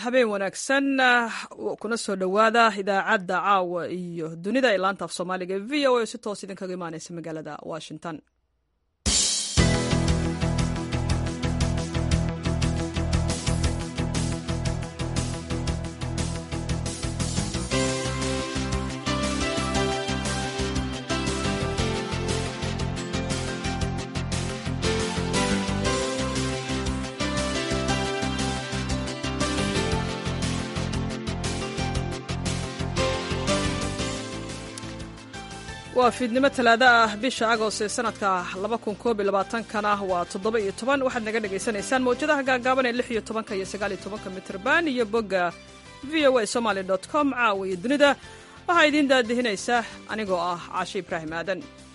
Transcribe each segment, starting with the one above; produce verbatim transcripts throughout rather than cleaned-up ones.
habeen wanaagsan kuna soo dhowaada idaacadda caawa iyo dunida ee laanta af soomaaliga ee v o a si toos idinkaga imaanaysa magaalada washington. waa fiidnimo talaado ah bisha agost ee sanadka laba kun koob iyo labaatan-kana waa toddoba iyo toban. waxaad naga dhagaysanaysaan mawjadaha gaagaaban ee lix iyo tobanka iyo sagaal iyo tobanka mitirban iyo bogga v o a somaly dot com. caawa iyo dunida waxaa idiin daadihinaysa anigoo ah caashe ibraahim aadan.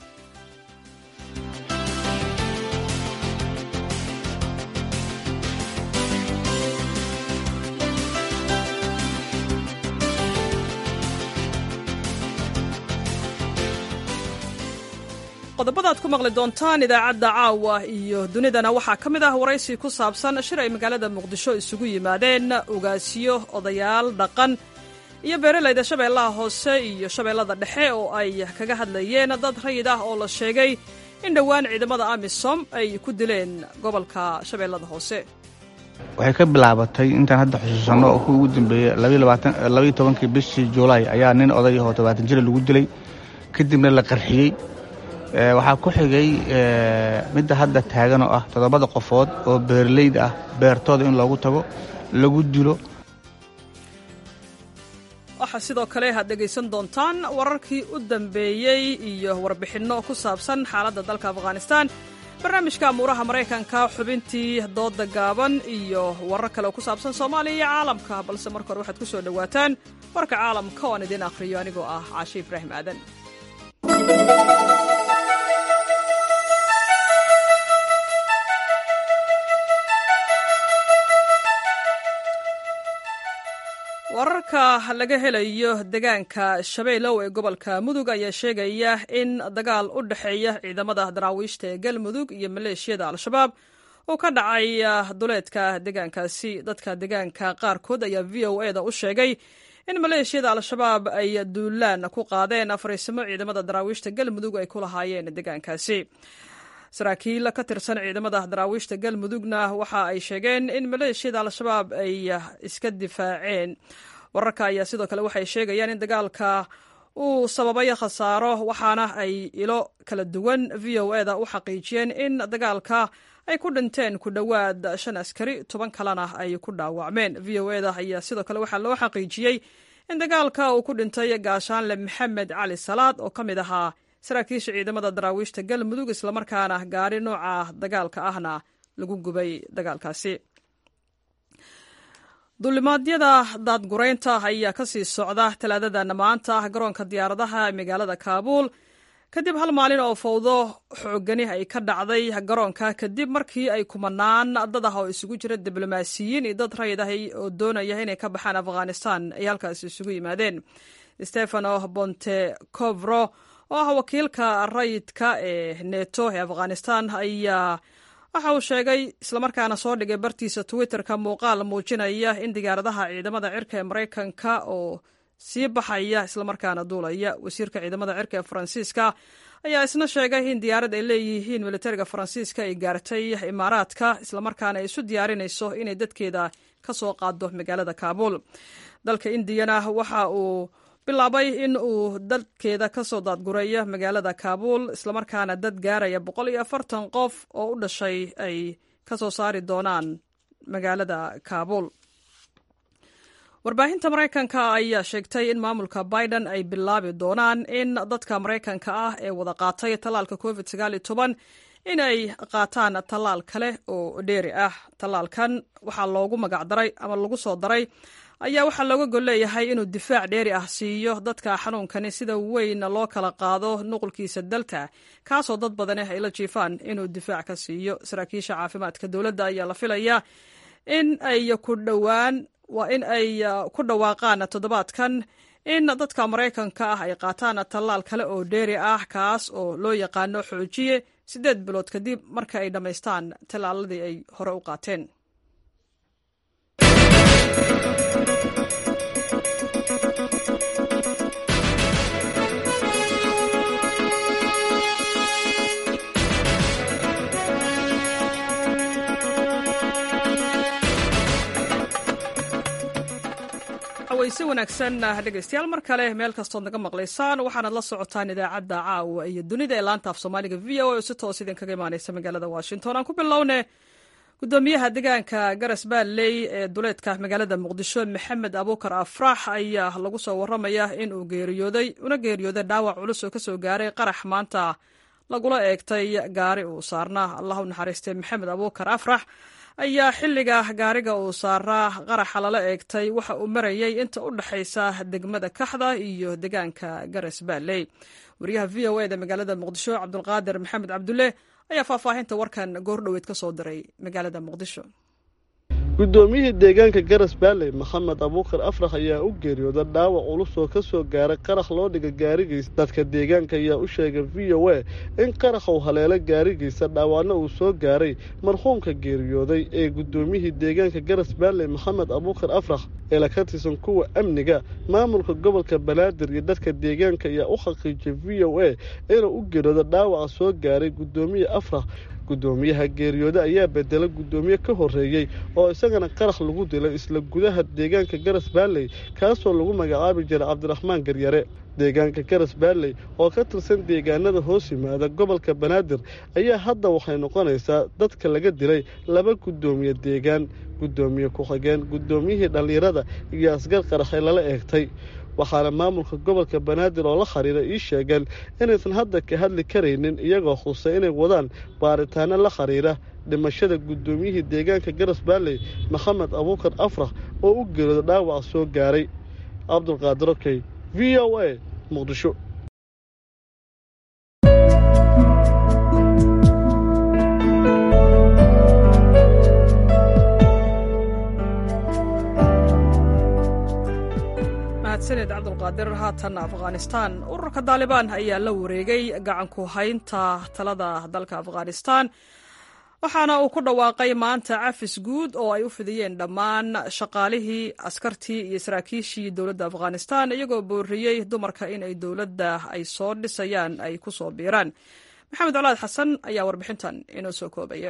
qodobada aad ku maqli doontaan idaacadda caawa iyo dunidana waxaa ka mid ah waraysi ku saabsan shir ay magaalada muqdisho isugu yimaadeen ugaasiyo odayaal dhaqan iyo beeralayda shabeellaha hoose iyo shabeellada dhexe oo ay kaga hadlayeen dad rayid ah oo la sheegay in dhowaan ciidamada amisom ay ku dileen gobolka shabeellada hoose. waxay ka bilaabatay intaan hadda xusuusanno oo kuwii ugu dambeeyey labaiyo tobankii bishii juulaay ayaa nin oday oo todobaatan jira lagu dilay kadibna la qarxiyey. waxaa ku xigay midda hadda taagan oo ah toddobada qofood oo beeraleyda ah beertooda in loogu tago lagu dilo. waxaa sidoo kale aad dhegaysan doontaan wararkii u dambeeyey iyo warbixinno ku saabsan xaaladda dalka afghanistan, barnaamijka amuuraha maraykanka, xubintii dooda gaaban iyo warar kale oo ku saabsan soomaaliya iyo caalamka. balse marka hore waxaad ku soo dhowaataan warka caalamka oo aan idiin akhriyo anigoo ah caashe ibraahim aadan. wararka laga helayo deegaanka shabeelow ee gobolka mudug ayaa sheegaya in dagaal u dhexeeya ciidamada daraawiishta ee galmudug iyo maleeshiyada al-shabaab uu ka dhacay duleedka deegaankaasi. dadka deegaanka qaarkood ayaa v o a da u sheegay in maleeshiyada al-shabaab ay duulaan ku qaadeen fariisimo ciidamada daraawiishta galmudug ay ku lahaayeen deegaankaasi. saraakiil ka tirsan ciidamada daraawiishta galmudugna waxa ay sheegeen in maleeshiyada al-shabaab ay iska difaaceen. wararka ayaa sidoo kale waxay sheegayaan in dagaalka uu sababay khasaaro, waxaana ay ilo kala duwan v o a da u xaqiijiyeen in dagaalka ay ku dhinteen ku dhowaad shan askari, toban kalena ay ku dhaawacmeen. v o a da ayaa sidoo kale waxaa loo xaqiijiyey in dagaalka uu ku dhintay gaashaanle maxamed cali salaad oo ka mid ahaa saraakiisha ciidamada daraawiishta galmudug, islamarkaana gaari nooca dagaalka ahna lagu gubay dagaalkaasi. duulimaadyada daadguraynta ayaa ka sii socda talaadadan maanta garoonka diyaaradaha ee magaalada kaabuul kadib hal maalin oo fawdo xoogani ay ka dhacday garoonka kadib markii ay kumanaan dad ah oo isugu jira diblomaasiyiin iyo dad rayid ah oo doonaya inay ka baxaan afghanistan ay halkaasi isugu yimaadeen. stefano bontekovro oo ah wakiilka rayidka ee neto ee afghanistan ayaa waxa uu sheegay islamarkaana soo dhigay bartiisa twitterka muuqaal muujinaya in diyaaradaha ciidamada cirka ee maraykanka oo sii baxaya islamarkaana duulaya. wasiirka ciidamada cirka ee faransiiska ayaa isna sheegay in diyaarad ay leeyihiin militariga faransiiska ay gaartay imaaraadka islamarkaana ay isu diyaarinayso inay dadkeeda ka soo qaado magaalada kaabuul. dalka indiyana waxa uu bilaabay in uu dalkeeda ka soo daadgureeyo magaalada kaabuul islamarkaana dad gaaraya boqol iyo afartan qof oo u dhashay ay ka soo saari doonaan magaalada kaabuul. warbaahinta maraykanka ayaa sheegtay in maamulka biden ay bilaabi doonaan in dadka maraykanka ah ee wada qaatay tallaalka covid sagaal iyo toban in ay qaataan tallaal kale oo dheeri ah. tallaalkan waxaa loogu magacdaray ama lagu soo daray ayaa waxaa looga gol leeyahay inuu difaac dheeri ah siiyo dadka xanuunkani sida weyn loo kala qaado nuqulkiisa dalta, kaasoo dad badani ay la jiifaan inuu difaac ka siiyo. saraakiisha caafimaadka dowladda ayaa la filayaa in ay ku dhowaan waa in ay ku dhawaaqaan toddobaadkan in dadka maraykanka ah ay qaataan tallaal kale oo dheeri ah, kaas oo loo yaqaano xoojiye, siddeed bilood kadib marka ay dhammaystaan tallaaladii ay hore u qaateen. si wanaagsan dhegeystayaal mar kale meel kastood naga maqlaysaan waxaanad la socotaan idaacadda caawa iyo dunida ee laanta af soomaaliga v o a oo si toos idinkaga imaaneysa magaalada washington aan ku bilowne gudoomiyaha deegaanka garas baalley ee duleedka magaalada muqdisho maxamed abuukar afrax ayaa lagu soo waramaya in uu geeriyooday una geeriyooday dhaawac culus oo kasoo gaaray qarax maanta lagula eegtay gaari uu saarnaa allah u naxariistay maxamed abuukar afrax ayaa xilliga gaariga uu saaraa qaraxa lala eegtay waxa uu marayay inta u dhaxaysa degmada kaxda iyo deegaanka garas baalley wariyaha v o eda magaalada muqdisho cabdulqaadir maxamed cabdulle ayaa faahfaahinta warkan goordhoweed ka soo diray magaalada muqdisho gudoomiyihii deegaanka garas baalley maxamed abuukar afrax ayaa u geeriyooda dhaawac culus oo ka soo gaaray qarax loo dhiga gaarigiisa dadka deegaanka ayaa u sheegay v o a in qarax uu haleelo gaarigiisa dhaawacna uu soo gaaray marxuumka geeriyooday ee gudoomiyihii deegaanka garas baalley maxamed abuukar afrax ee la ka tirsan kuwa amniga maamulka gobolka banaadir iyo dadka deegaanka ayaa u xaqiijiyay v o a inuu u geeriyooda dhaawaca soo gaaray gudoomiye afrax gudoomiyaha geeriyooda ayaa bedelay gudoomiye ka horeeyey oo isagana qarax lagu dilay isla gudaha deegaanka garas baalley kaasoo lagu magacaabi jiray cabdiraxmaan garyare deegaanka garas baalley oo ka tirsan deegaanada hoos yimaada gobolka banaadir ayaa hadda waxay noqonaysaa dadka laga dilay laba gudoomiye deegaan gudoomiye ku-xigeen gudoomiyihii dhallinyarada iyo asgar qaraxay lala eegtay waxaana maamulka gobolka banaadir oo la xiriira ii sheegeen inaysan hadda ka hadli karaynin iyagoo khusay inay wadaan baaritaano la xiriira dhimashada gudoomiyihii deegaanka garas baalley maxamed abuukar afrax oo u geeriyooda dhaawaca soo gaaray cabdulqaadir okey v o a muqdisho sanad cabdulqaadir haatan afghanistan ururka daalibaan ayaa la wareegay gacanku haynta talada dalka afghanistan waxaana uu ku dhawaaqay maanta cafis guud oo ay u fidiyeen dhammaan shaqaalihii askartii iyo saraakiishii dowladda afghanistan iyagoo booriyey dumarka in ay dowladda ay soo dhisayaan ay ku soo biiraan maxamed colaad xasan ayaa warbixintan inoo soo koobaya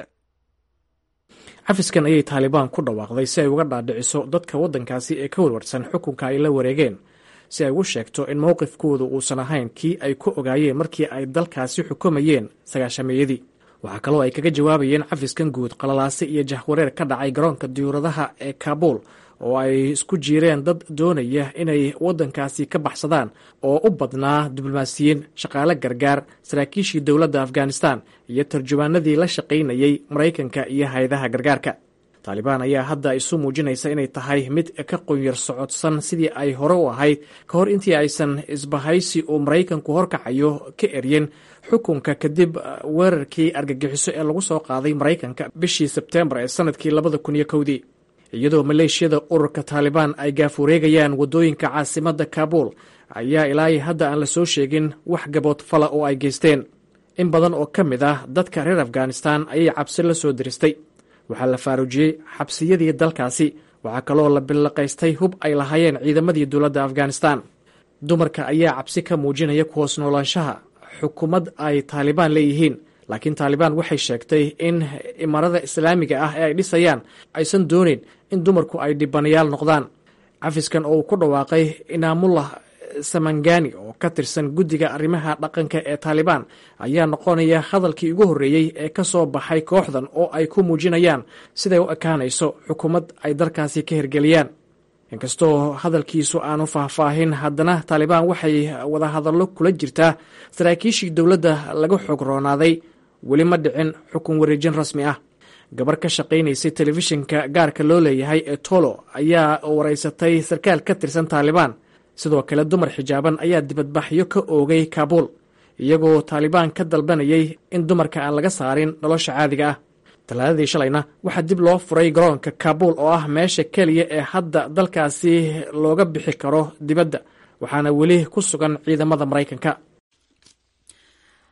cafiskan ayay taalibaan ku dhawaaqday si ay uga dhaadhiciso dadka waddankaasi ee ka warwarsan xukunka ay la wareegeen si ay ugu sheegto in mowqifkoodu uusan ahayn kii ay ku ogaayeen markii ay dalkaasi xukumayeen sagaashameeyadii waxaa kaloo ay kaga jawaabayeen cafiskan guud qalalaase iyo jahwareer ka dhacay garoonka diyuuradaha ee kaabuul oo ay isku jiireen dad doonaya inay waddankaasi ka baxsadaan oo u badnaa diblomaasiyiin shaqaale gargaar saraakiishii dowladda afghanistan iyo tarjumaanadii la shaqaynayey maraykanka iyo hay-adaha gargaarka taalibaan ayaa hadda isu muujinaysa inay tahay mid ka qunyar socodsan sidii ay hore u ahayd ka hor intii aysan isbahaysi uu maraykanku horkacayo ka eryen xukunka kadib weerarkii argagixiso ee lagu soo qaaday maraykanka bishii sebteembar ee sanadkii labada kun iyo kowdii iyadoo maleeshiyada ururka taalibaan ay gaafureegayaan waddooyinka caasimadda kaabuul ayaa ilaa hadda aan la soo sheegin wax gabood fala oo ay geysteen in badan oo ka mid ah dadka reer afghanistan ayay cabsi la soo diristay waxaa la faaruujiyey xabsiyadii dalkaasi waxaa kaloo la billaqaystay hub ay lahaayeen ciidamadii dowladda afghanistan dumarka ayaa cabsi ka muujinaya ku hoos noolaanshaha xukuumad ay taalibaan leeyihiin laakiin taalibaan waxay sheegtay in imaarada islaamiga ah ee ay dhisayaan aysan doonayn in dumarku ay dhibanayaal noqdaan cafiskan oo uu ku dhawaaqay inaamullah samangani oo ka tirsan guddiga arrimaha dhaqanka ee taalibaan ayaa noqonaya hadalkii ugu horreeyey ee ka soo baxay kooxdan oo ay ku muujinayaan siday u ekaanayso xukuumad ay dalkaasi ka hirgeliyaan inkastoo hadalkiisu aanu faahfaahin haddana taalibaan waxay wadahadallo kula jirtaa saraakiishii dowladda laga xoog roonaaday weli ma dhicin xukun wareejin rasmi ah gabar ka shaqaynaysay telefishinka gaarka loo leeyahay ee tolo ayaa waraysatay sarkaal ka tirsan taalibaan sidoo kale dumar xijaaban ayaa dibadbaxyo ka oogay kaabuul iyagoo taalibaan ka dalbanayay in dumarka aan laga saarin nolosha caadiga ah talaadadii shalayna waxaa dib loo furay garoonka kaabuul oo ah meesha keliya ee hadda dalkaasi looga bixi karo dibadda waxaana weli ku sugan ciidamada maraykanka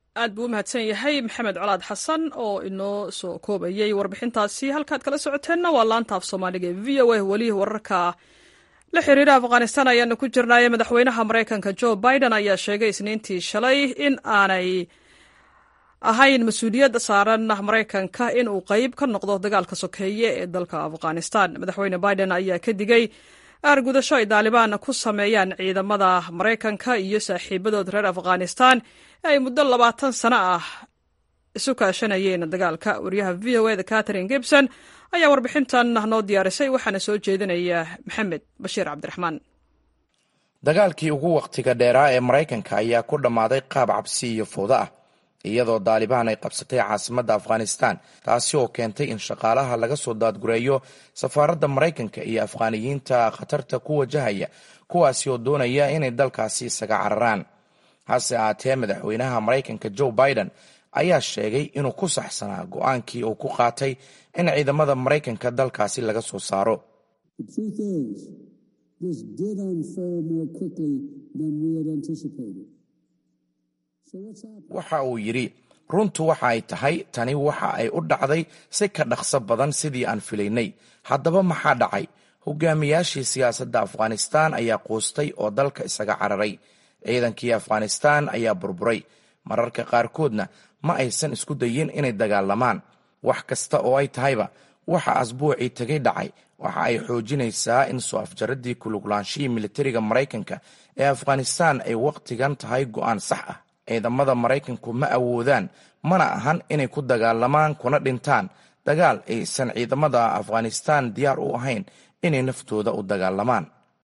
aad buu u mahadsan yahay maxamed colaad xasan oo inoo soo koobayay warbixintaasi. halkaad kala socoteenna waa laanta af soomaaliga ee v o a. weli wararka la xiriira afghanistan ayaanu ku jirnaaye madaxweynaha maraykanka joe biden ayaa sheegay isniintii shalay in aanay ahayn mas-uuliyad saaran maraykanka in uu qayb ka noqdo dagaalka sokeeye ee dalka afghanistan. madaxweyne biden ayaa ka digay aargudasho ay daalibaan ku sameeyaan ciidamada maraykanka iyo saaxiibadood reer afghanistan ee ay muddo labaatan sano ah isu kaashanayeen dagaalka. wariyaha v o eda catherine gibson ayaa warbixintan noo diyaarisay, waxaana soo jeedinaya maxamed bashiir cabdiraxmaan. dagaalkii ugu wakhtiga dheeraa ee maraykanka ayaa ku dhammaaday qaab cabsi iyo fowdo ah, iyadoo daalibaan ay qabsatay caasimadda afghanistan, taasi oo keentay in shaqaalaha laga soo daadgureeyo safaaradda maraykanka iyo afghaaniyiinta khatarta ku wajahaya, kuwaasi oo doonaya inay dalkaasi isaga cararaan. hase ahaatee madaxweynaha maraykanka joe biden ayaa sheegay inuu ku saxsanaa go-aankii uu ku qaatay in ciidamada maraykanka dalkaasi laga soo saaro. waxa uu yidhi, runtu waxa ay tahay tani waxa ay u dhacday si ka dhaqso badan sidii aan filaynay. haddaba maxaa dhacay? hogaamiyaashii siyaasadda afghanistan ayaa quustay oo dalka isaga cararay. ciidankii afghanistan ayaa burburay. mararka qaarkoodna ma aysan isku dayin inay dagaalamaan. wax kasta oo ay tahayba, waxa asbuucii tegay dhacay waxa ay xoojinaysaa in soo afjaradii kuluglaanshihii militariga maraykanka ee afghanistan ay wakhtigan tahay go'aan sax ah. ciidamada maraykanku ma awoodaan, mana ahan inay ku dagaalamaan kuna dhintaan dagaal aysan ciidamada afghanistan diyaar u ahayn inay naftooda u dagaalamaan.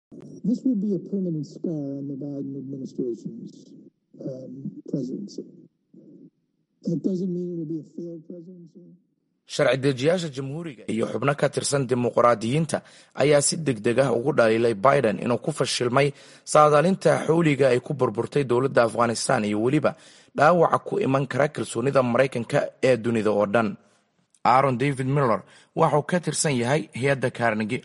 sharci dejiyaasha jamhuuriga iyo xubno ka tirsan dimuqraadiyiinta ayaa si deg deg ah ugu dhaliilay biden inuu ku fashilmay saadaalinta xowliga ay ku burburtay dowladda afghanistan iyo weliba dhaawaca ku iman kara kalsoonida maraykanka ee dunida oo dhan. aaron david miller waxuu ka tirsan yahay hay-adda carnegi.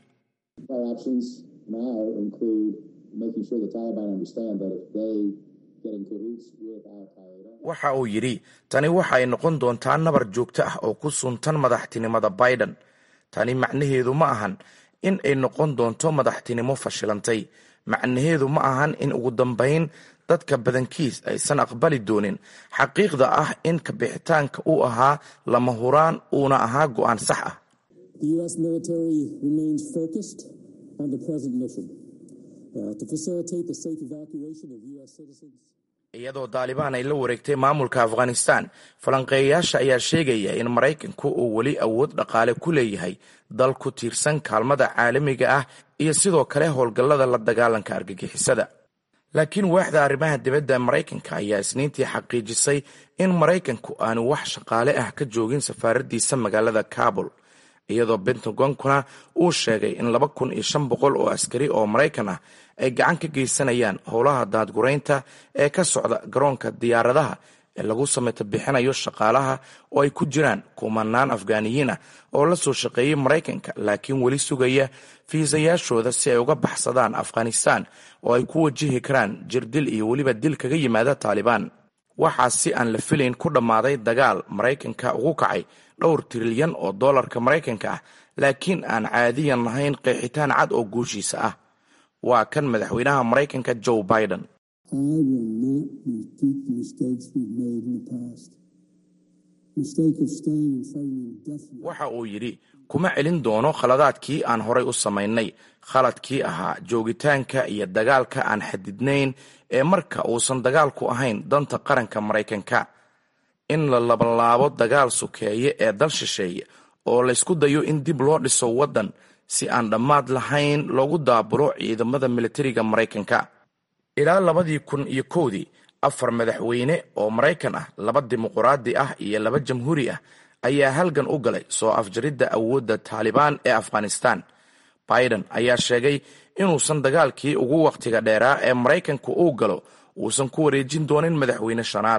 waxa uu yidhi, tani waxa ay noqon doontaa nabar joogto ah oo ku suntan madaxtinimada biden. tani macnaheedu ma ahan in ay noqon doonto madaxtinimo fashilantay. macnaheedu ma ahan in ugu dambayn dadka badankiis aysan aqbali doonin xaqiiqda ah in kabixitaanka uu ahaa lama huraan uuna ahaa go'aan sax ah. iyadoo daalibaan ay la wareegtay maamulka afghanistan, falanqeeyayaasha ayaa sheegaya in maraykanku uu weli awood dhaqaale ku leeyahay dal ku tiirsan kaalmada caalamiga ah iyo sidoo kale howlgallada la dagaalanka argagixisada. laakiin waaxda arrimaha dibadda maraykanka ayaa isniintii xaqiijisay in maraykanku aanu wax shaqaale ah ka joogin safaaradiisa magaalada kabul, iyadoo bentagonkuna uu sheegay in laba kun iyo shan boqol oo askari oo maraykan ah ay gacan ka geysanayaan howlaha daadguraynta ee ka socda garoonka diyaaradaha ee lagu sameeto bixinayo shaqaalaha oo ay ku jiraan kumanaan afgaaniyiin ah oo la soo shaqeeyey maraykanka laakiin weli sugaya fiisayaashooda si ay uga baxsadaan afghanistan oo ay ku wajihi karaan jirdil iyo weliba dil kaga yimaada taalibaan. waxaa si aan la filayn ku dhammaaday dagaal maraykanka ugu kacay dhowr trilyan oo dollarka maraykanka ah, laakiin aan caadiyan lahayn qeexitaan cad oo guushiisa ah. waa kan madaxweynaha maraykanka joe biden. waxa uu yidhi, kuma celin doono khaladaadkii aan horay u samaynay. khaladkii ahaa joogitaanka iyo dagaalka aan xadidnayn ee marka uusan dagaalku ahayn danta qaranka maraykanka. in la labanlaabo dagaal sokeeye ee dal shisheeye oo laysku dayo in dib loo dhiso waddan si aan dhammaad lahayn loogu daabulo ciidamada militariga maraykanka. ilaa labadii kun iyo kowdii afar madaxweyne oo maraykan ah, laba dimuqraadi ah iyo laba jamhuuri ah ayaa halgan u galay soo afjaridda awoodda taalibaan ee afghanistan. biden ayaa sheegay inuusan dagaalkii ugu wakhtiga dheeraa ee maraykanku uu galo uusan ku wareejin doonin madaxweyne shanaad.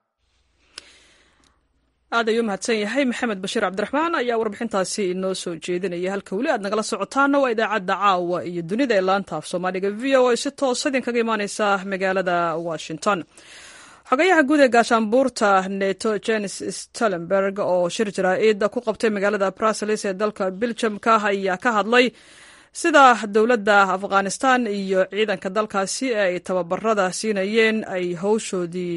aad ayuu mahadsan yahay maxamed bashiir cabdiraxmaan ayaa warbixintaasi inoo soo jeedinaya. halka weli aad nagala socotaana waa idaacadda caawa iyo dunida ee laanta af soomaaliga v o a si toos idinkaga imaaneysa magaalada washington. xogayaha guud ee gaashaanbuurta neto jens stoltenberg oo shir jaraa'id ku qabtay magaalada brussels ee dalka beljamka ayaa ka hadlay sida dowladda afghanistan iyo ciidanka dalkaasi ee ay tababarada siinayeen ay howshoodii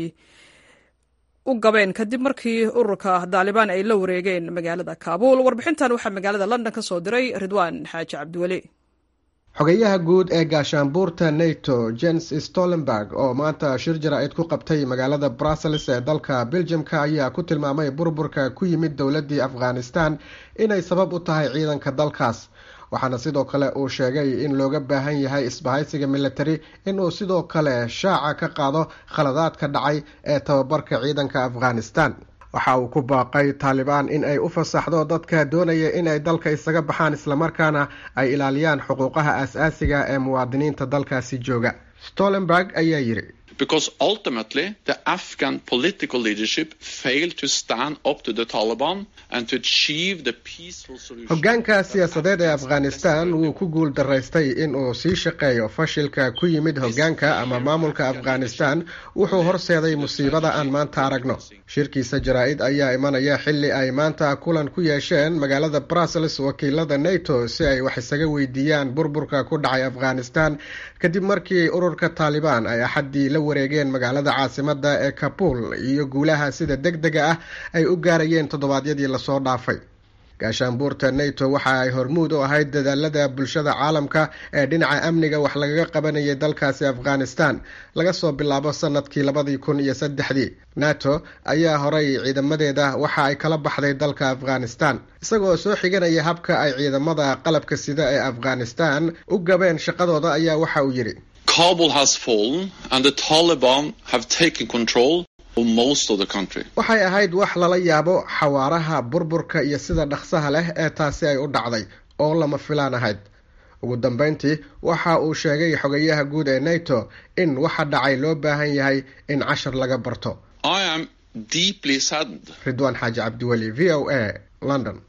u gabeen kadib markii ururka daalibaan ay la wareegeen magaalada kaabuul. warbixintan waxaa magaalada london ka soo diray ridwaan xaaji cabdiweli. xogayaha guud ee gaashaanbuurta neto jens stoltenberg oo maanta shir jaraa'id ku qabtay magaalada brussels ee dalka beljamka ayaa ku tilmaamay burburka ku yimid dowladdii afghanistan inay sabab u tahay ciidanka dalkaas, waxaana sidoo kale uu sheegay in looga baahan yahay isbahaysiga military inuu sidoo kale shaaca ka qaado khaladaadka dhacay ee tababarka ciidanka afghanistan. waxa uu ku baaqay taalibaan in ay u fasaxdo dadka doonaya inay dalka isaga baxaan islamarkaana ay ilaaliyaan xuquuqaha aas-aasiga ee muwaadiniinta dalkaasi jooga. Stoltenberg ayaa yidhi Because ultimately the Afghan political leadership failed to stand up to the Taliban and to achieve the peaceful solution. Hoggaanka siyaasadeed ee Afghanistan wuu ku guul daraystay in uu sii shaqeeyo. Fashilka ku yimid hoggaanka ama maamulka Afghanistan wuxuu horseeday musiibada aan maanta aragno. Shirkiisa jaraa'id ayaa imanaya xilli ay maanta kulan ku yeesheen magaalada Brussels wakiilada NATO si ay wax isaga weydiiyaan burburka ku dhacay Afghanistan kadib markii ururka Taliban ay axadii la wareegeen magaalada caasimada ee Kabul iyo guulaha sida degdega ah ay u gaarayeen toddobaadyadii lasoo dhaafay. gaashaanbuurta NATO waxa ay hormuud u ahayd dadaalada bulshada caalamka ee dhinaca amniga wax lagaga qabanayay dalkaasi Afghanistan laga soo bilaabo sanadkii labadii kun iyo saddexdii. NATO ayaa horay ciidamadeeda waxa ay kala baxday dalka Afghanistan isagoo soo xiganaya habka ay ciidamada qalabka sida ee Afghanistan u gabeen shaqadooda ayaa waxa uu yiri Kabul has fallen and the Taliban have taken control of most of the country. Waxay ahayd wax lala yaabo xawaaraha burburka iyo sida dhaqsaha leh ee taasi ay u dhacday oo lama filaan ahayd. ugu dambeyntii waxa uu sheegay xogayaha guud ee NATO in waxa dhacay loo baahan yahay in cashar laga barto. I am deeply saddened. Ridwaan Xaaji Cabdiweli, V O A, London.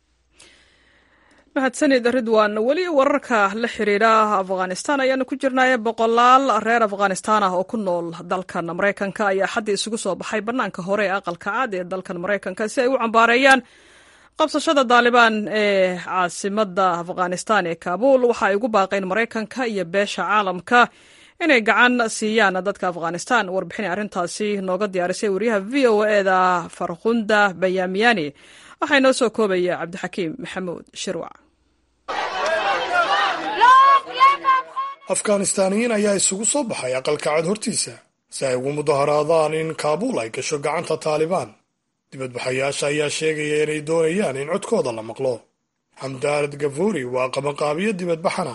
mahadsanid ridwan. weli wararka la xiriira afghanistan ayaanu ku jirnay. boqolaal reer afghanistan ah oo ku nool dalkan maraykanka ayaa xaddi isugu soo baxay bannaanka hore ee aqalka cad ee dalkan maraykanka si ay u cambaareeyaan qabsashada daalibaan ee caasimada afghanistan ee kaabul. waxa ay ugu baaqeen maraykanka iyo beesha caalamka inay gacan siiyaan dadka afghanistan. warbixin arrintaasi nooga diyaarisay wariyaha v O A-da farkhunda bayaamiyani waxaa inoo soo koobaya cabdixakiim maxamuud shirwac. afghaanistaaniyiin ayaa isugu soo baxay aqalka cad hortiisa si ay ugu mudaharaadaan in kaabuul ay gasho gacanta taalibaan. dibadbaxayaasha ayaa sheegaya inay doonayaan in codkooda la maqlo. xamdaanad gafuuri waa qabanqaabiyo dibadbaxana.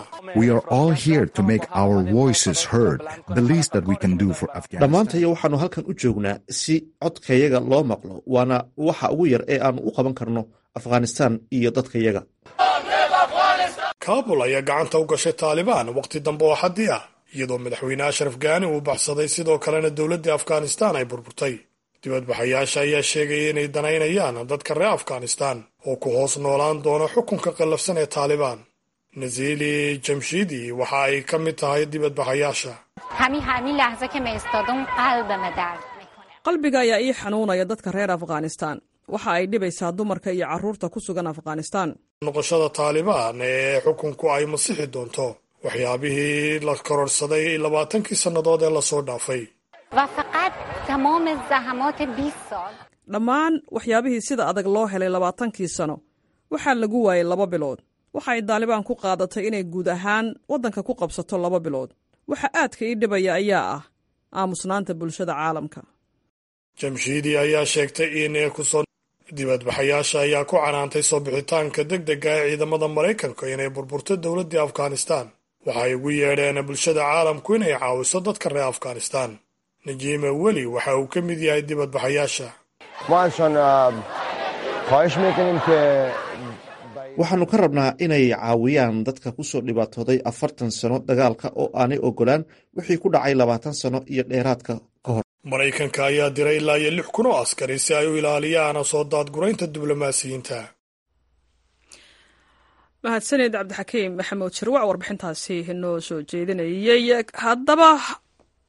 dhammaantayo waxaannu halkan u joognaa si codkayaga loo maqlo, waana waxa ugu yar ee aannu u qaban karno afghanistan iyo dadkayaga. kaabul ayaa gacanta u gashay taalibaan waqti dambe oo xaddi ah iyadoo madaxweyne ashraf gaani uu baxsaday, sidoo kalena dowladdii afghanistan ay burburtay. dibadbaxayaasha ayaa sheegaya inay danaynayaan dadka reer afghanistan oo ku hoos noolaan doono xukunka qallafsan ee taalibaan. nazili jamshidi waxa ay ka mid tahay dibadbaxayaasha. qalbiga ayaa ii xanuunaya dadka reer afghanistan. waxa ay dhibaysaa dumarka iyo carruurta ku sugan afghanistan. noqoshada taalibaan ee xukunku ay masixi doonto waxyaabihii la kororsaday labaatankii sannadood ee lasoo dhaafay. dhammaan waxyaabihii sida adag loo helay labaatankii sano waxaa lagu waayay laba bilood. waxa ay daalibaan ku qaadatay inay guud ahaan waddanka ku qabsato laba bilood. waxa aadka ii dhibaya ayaa ah aamusnaanta bulshada caalamka. jamshiidi ayaa sheegtay in kusoo dibadbaxayaasha ayaa ku canaantay soo bixitaanka degdega ee ciidamada maraykanka inay burburto dowladdii afghanistan. waxay ugu yeedheen bulshada caalamku inay caawiso dadka reer afghanistan. najiime weli waxa uu ka mid yahay dibadbaxayaasha. waxaannu ka rabnaa inay caawiyaan dadka ku soo dhibaatooday afartan sano dagaalka oo aanay ogolaan wixii ku dhacay labaatan sano iyo dheeraadka ka hor. maraykanka ayaa diray ilaa iyo lix kun oo askari si ay u ilaaliyaan soo daadguraynta diblomaasiyiinta. mahadsanid cabdixakiim maxamuud shirwac warbixintaasi inoo soo jeedinayay. haddaba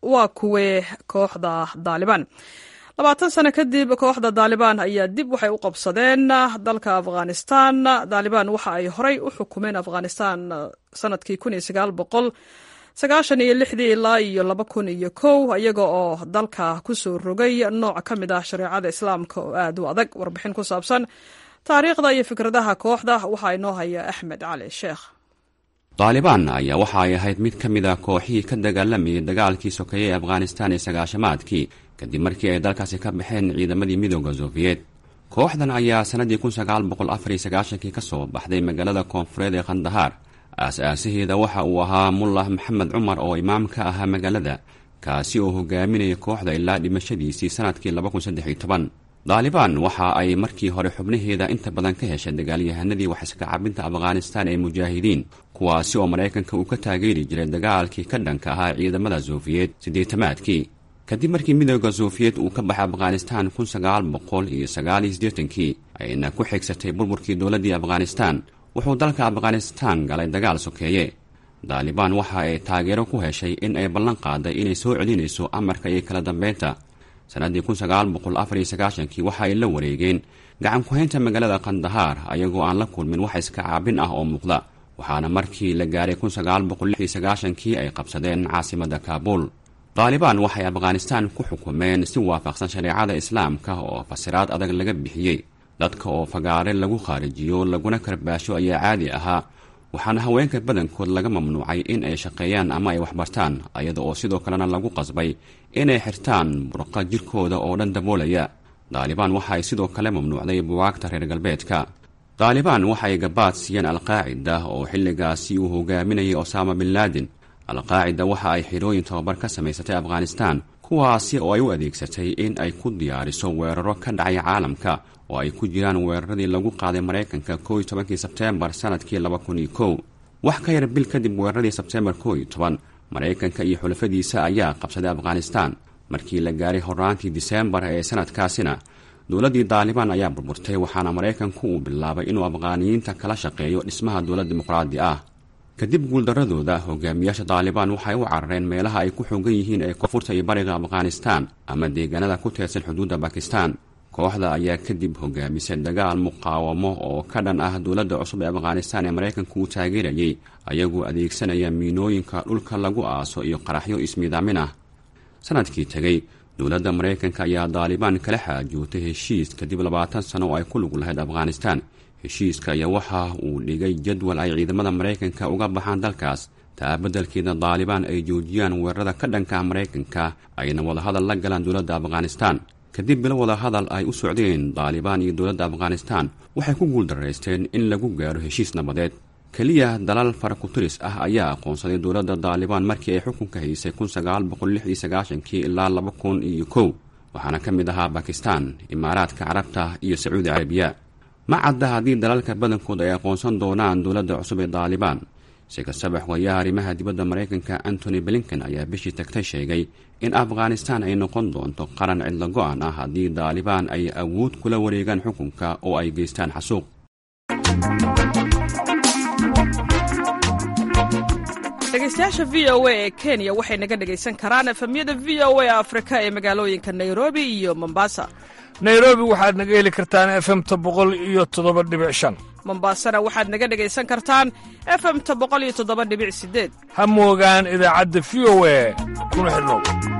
waa kuwee kooxda daalibaan labaatan sano kadib kooxda daalibaan ayaa dib waxay u qabsadeen dalka afghanistan. daalibaan waxa ay horey u xukumeen afghanistan sanadkii kun iyo sagaal boqol sagaashan iyo lixdii ilaa iyo laba kun iyo kow iyaga oo dalka ku soo rogay nooc ka mid ah shareecada islaamka oo aad u adag. warbixin ku saabsan taariikhda iyo fikradaha kooxda waxaa inoo haya axmed cali sheekh. daalibaan ayaa waxa ay ahayd mid ka mid a kooxihii ka dagaalamayay dagaalkii sokeeye ee afghanistan ee sagaashamaadkii kadib markii ay dalkaasi ka baxeen ciidamadii midooda sofiyeet. kooxdan ayaa sannadii kun sagaal boqol afar iyo sagaashankii ka soo baxday magaalada koonfureed ee khandahaar. aas-aasaheeda waxa uu ahaa mullah maxamed cumar oo imaam ka ahaa magaalada, kaasi oo hogaaminaya kooxda ilaa dhimashadiisii sannadkii laba kun saddex iyo toban. daalibaan waxa ay markii hore xubnaheeda inta badan ka heshay dagaalyahanadii wax-iska cabinta afghanistan ee mujaahidiin, kuwaasi oo maraykanka uu ka taageeri jiray dagaalkii ka dhanka ahaa ciidamada sofiyeet siddeetamaadkii. kadib markii midooda sofiyeet uu ka baxay afghanistan kun sagaal boqol iyo sagaal iyo siddeetankii ayna ku xigsatay burburkii dowladdii afghanistan, wuxuu dalka afghanistan galay dagaal sokeeye. daalibaan waxa ay taageero ku heshay in ay ballan qaaday inay soo celinayso amarka iyo kala dambeynta. sannaddii kun sagaal boqol afar iyo sagaashankii waxa ay la wareegeen gacan ku-haynta magaalada khandahaar ayagoo aan la kulmin wax iska caabin ah oo muuqda, waxaana markii la gaaray kun sagaal boqol lix iyo sagaashankii ay qabsadeen caasimadda kaabuul. daalibaan waxay afghanistan ku xukumeen si waafaqsan shareecada islaamka oo fasiraad adag laga bixiyey. dadka oo fagaare lagu khaarijiyo laguna karbaasho ayaa caadi ahaa, waxaana haweenka badankood laga mamnuucay in ay shaqeeyaan ama ay waxbartaan, iyada oo sidoo kalena lagu qasbay inay xirtaan burqa jirkooda oo dhan daboolaya. daalibaan waxa ay sidoo kale mamnuucday buwaagta reer galbeedka. daalibaan waxay gabaad siiyeen alqaacida oo xilligaasi uu hogaaminayay osama bin laden. alqaacida waxa ay xirooyin tababar ka samaysatay afghanistan, kuwaasi oo ay u adeegsatay in ay ku diyaariso weeraro ka dhacay caalamka, oo ay ku jiraan weeraradii lagu qaaday maraykanka kow iyo tobankii sebteembar sannadkii laba kun iyo kow. wax ka yar bil kadib weeraradii sebteembar kow iyo toban, maraykanka iyo xulafadiisa ayaa qabsaday afghanistan. markii la gaaray horraantii diseembar ee sannadkaasina dowladdii daalibaan ayaa burburtay, waxaana maraykanku uu bilaabay inuu afghaaniyiinta kala shaqeeyo dhismaha dowlad dimuqraadi ah. kadib guuldaradooda, hogaamiyaasha daalibaan waxay u carareen meelaha ay ku xoogan yihiin ee koonfurta iyo bariga afghanistan ama deegaanada ku teersan xuduudda bakistan. kooxda ayaa kadib hogaamisay dagaal muqaawamo oo ka dhan ah dowladda cusub ee afghanistan ee maraykanku uu taageerayay, ayagoo adeegsanaya miinooyinka dhulka lagu aaso iyo qaraxyo ismiidaamin ah. sannadkii tegey, dowladda maraykanka ayaa daalibaan kala xaajootay heshiis kadib labaatan sano oo ay ku lug lahayd afghanistan. heshiiska ayaa waxa uu dhigay jadwal ay ciidamada maraykanka uga baxaan dalkaas, taa beddelkeeda daalibaan ay joojiyaan weerarada ka dhanka maraykanka, ayna wadahadal la galaan dowladda afghanistan. kadib bilo wadahadal ay u socdeen daalibaan iyo dowladda afghanistan, waxay ku guuldaraysteen in lagu gaaro heshiis nabadeed. keliya dalal faraku-tiris ah ayaa aqoonsaday dowladda daalibaan markii ay xukunka haysay kun sagaal boqol lix iyo sagaashankii ilaa laba kun iyo kow, waxaana ka mid ahaa bakistan, imaaraadka carabta iyo sacuudi carabiya. ma cadda haddii dalalka badankood ay aqoonsan doonaan dowladda cusub ee daalibaan. si kastaba xogayaha arrimaha dibadda maraykanka antony blinken ayaa bishii tagtay sheegay in afghanistan ay noqon doonto qaran cidlo go-an ah haddii daalibaan ay awood kula wareegaan xukunka oo ay geystaan xasuuq. dhegeystayaasha v o a ee kenya waxay naga dhegaysan karaan efemyada v o a afrika ee magaalooyinka nairobi iyo mombasa. nairobi waxaad naga heli kartaan efemta boqol iyo toddoba dhibic shan. mombasana waxaad naga dhegaysan kartaan efemta boqol iyo toddoba dhibic sideed. ha moogaan idaacadda v o a kuna xidhnow.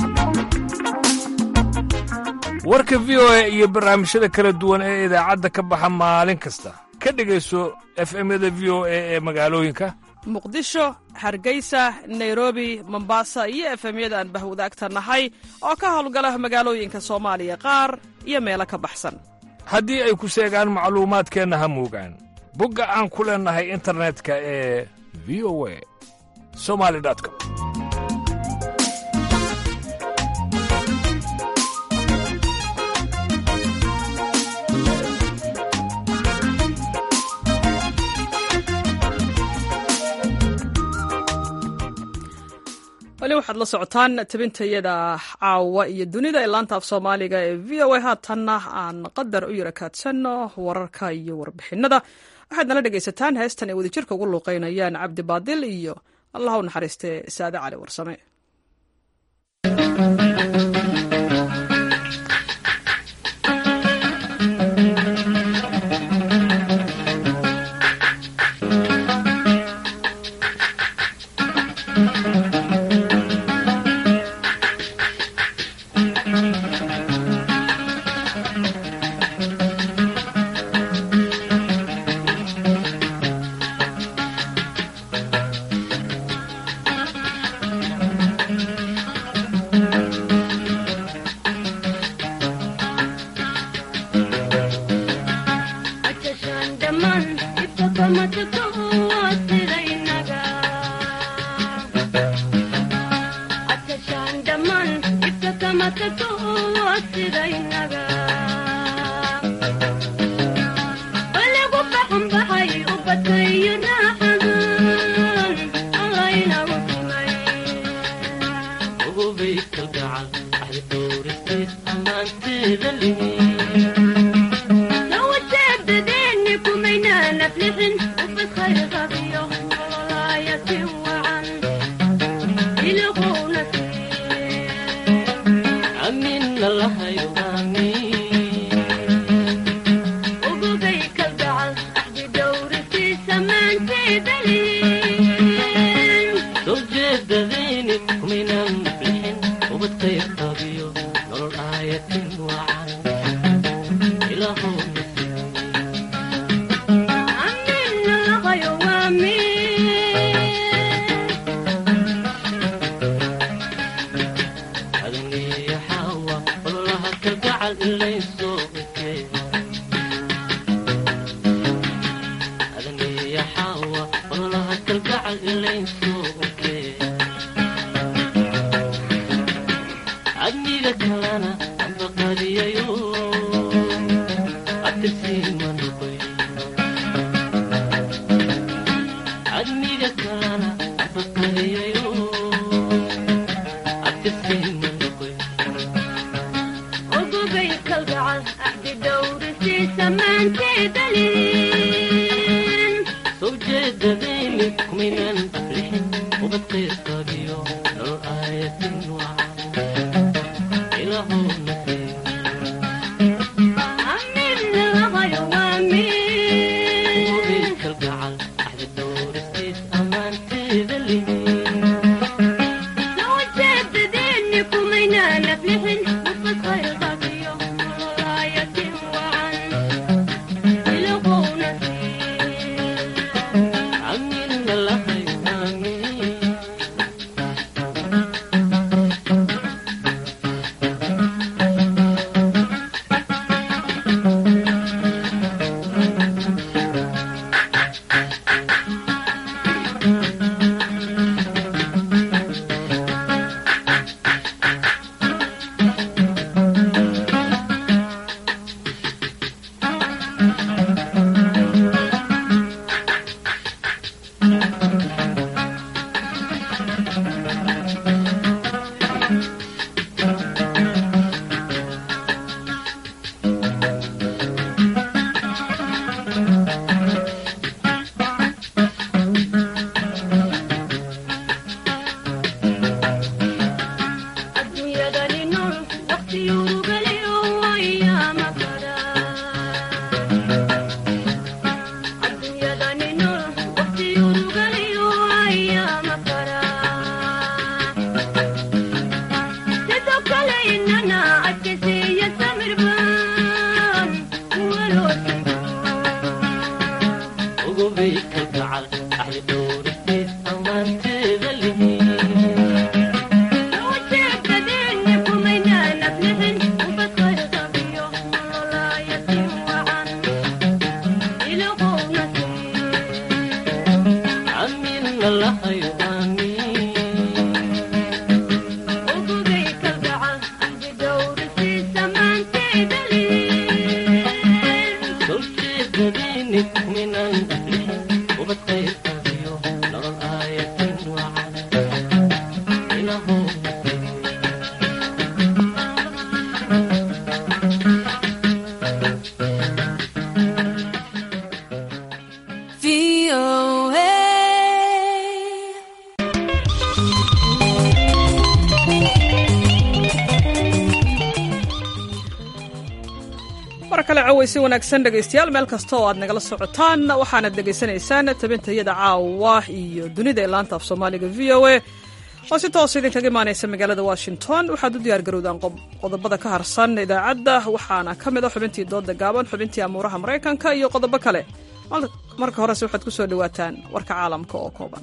warka v o a iyo barnaamijyada kala duwan ee idaacadda ka baxa maalin kasta ka dhegayso efemyada v o a ee magaalooyinka muqdisho, hargeysa, nairobi, mombasa iyo efemyada aan bahwadaagta nahay oo ka howlgala magaalooyinka soomaaliya qaar iyo meelo ka baxsan. haddii ay ku seegaan macluumaadkeenna ha moogaan bogga aan ku leennahay internetka ee v o a somali com. weli waxaad la socotaan tabintayada caawa iyo dunida ee laanta af soomaaliga ee v o a. haatanna aan qadar u yara kaadsanno wararka iyo warbixinada. waxaad nala dhegaysataan heestan ay wadajirka ugu luuqeynayaan cabdi baadil iyo allah u naxariiste saade cali warsame. si wanaagsan dhegaystayaal meel kasta oo aad nagala socotaan waxaanad dhegaysanaysaan tabintayada caawa iyo dunida ee laanta af soomaaliga v o a oo si toos idinkaga imaanaysa magaalada washington waxaad u diyaar garowdaan qodobada ka harsan idaacadda waxaana ka mid a xubintii dooda gaaban xubintii amuuraha maraykanka iyo qodobo kale marka horese waxaad ku soo dhawaataan warka caalamka oo kooban.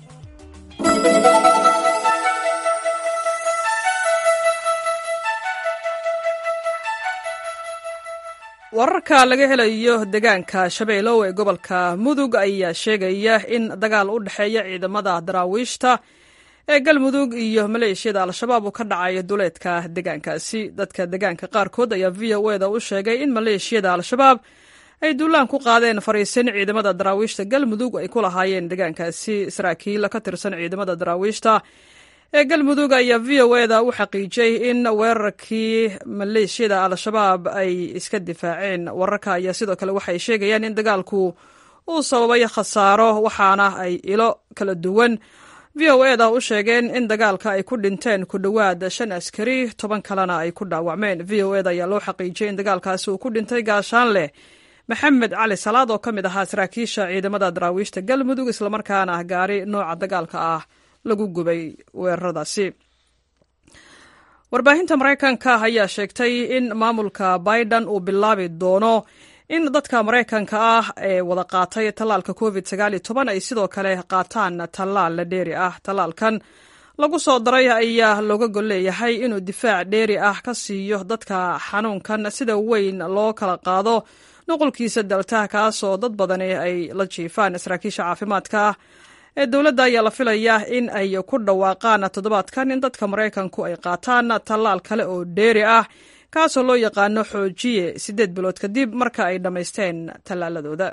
wararka laga helayo deegaanka shabeelow ee gobolka mudug ayaa sheegaya in dagaal u dhexeeya ciidamada daraawiishta ee galmudug iyo maleeshiyada al-shabaab uu ka dhacayo duleedka deegaankaasi. dadka deegaanka qaarkood ayaa v o eda u sheegay in maleeshiyada al-shabaab ay duulaan ku qaadeen fariisin ciidamada daraawiishta galmudug ay ku lahaayeen deegaankaasi. saraakiil ka tirsan ciidamada daraawiishta ee galmudug ayaa v o eda u xaqiijiyey in weerarkii maleeshiyada al-shabaab ay iska difaaceen. wararka ayaa sidoo kale waxay sheegayaan in dagaalku uu sababay khasaaro, waxaana ay ilo kala duwan v o eda u sheegeen in dagaalka ay ku dhinteen ku dhowaad shan askari, toban kalena ay ku dhaawacmeen. v o eda ayaa loo xaqiijiyey in dagaalkaasi uu ku dhintay gaashaanleh maxamed cali salaad oo ka mid ahaa saraakiisha ciidamada daraawiishta galmudug, islamarkaana gaari nooca dagaalka ah lagu gubay weeraradaasi. warbaahinta maraykanka ayaa sheegtay in maamulka biden uu bilaabi doono in dadka maraykanka ah ee wada qaatay tallaalka covid sagaal iyo toban ay sidoo kale qaataan tallaal dheeri ah. tallaalkan lagu soo daray ayaa looga gol leeyahay inuu difaac dheeri ah ka siiyo dadka xanuunkan sida weyn loo kala qaado nuqulkiisa dalta, kaasoo dad badani ay la jiifaan. saraakiisha caafimaadka ee dowladda ayaa la filayaa in ay ku dhawaaqaan toddobaadkan in dadka maraykanku ay qaataan tallaal kale oo dheeri ah, kaasoo loo yaqaano xoojiye, siddeed bilood kadib marka ay dhammaysteen tallaaladooda.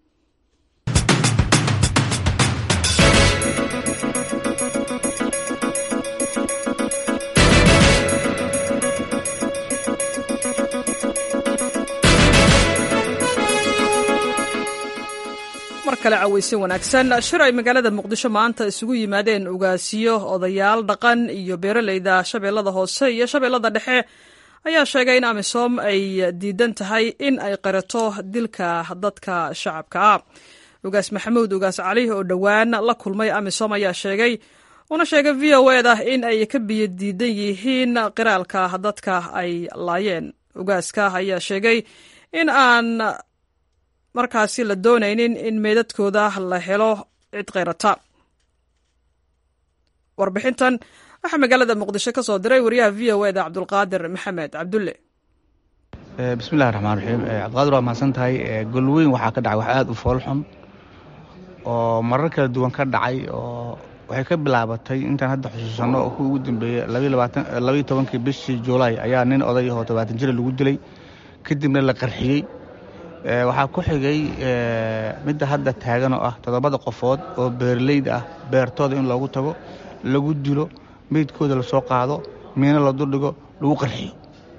mar kale cawaysin wanaagsan. shir ay magaalada muqdisho maanta isugu yimaadeen ugaasiyo, odayaal dhaqan iyo beeraleyda shabeellada hoose iyo shabeellada dhexe ayaa sheegay in amisom ay diidan tahay in ay qirato dilka dadka shacabka ah. ugaas maxamuud ugaas cali oo dhowaan la kulmay amisom ayaa sheegay una sheegay v o eda in ay ka biyo diidan yihiin qiraalka dadka ay laayeen. ugaaska ayaa sheegay in aan markaasi la doonaynin in meedadkooda la helo cid qayrata. warbixintan waxaa magaalada muqdisho ka soo diray wariyaha v o eda cabdulqaadir maxamed cabdulle. bismillahi raxmaan raxiim. cabdiqaadir waa mahadsan tahay. golweyn waxaa ka dhacay wax aada u foolxun oo marar kala duwan ka dhacay, oo waxay ka bilaabatay intaan hadda xusuusanno oo kuwii ugu dambeeyey labaiyo tobankii bishii juulaay ayaa nin oday ahoo tobaatan jira lagu dilay, kadibna la qarxiyey. waxaa ku xigay midda hadda taagan oo ah toddobada qofood oo beeraleyda ah beertooda in loogu tago, lagu dilo, meydkooda la soo qaado, miino la duldhigo, lagu qarxiyo.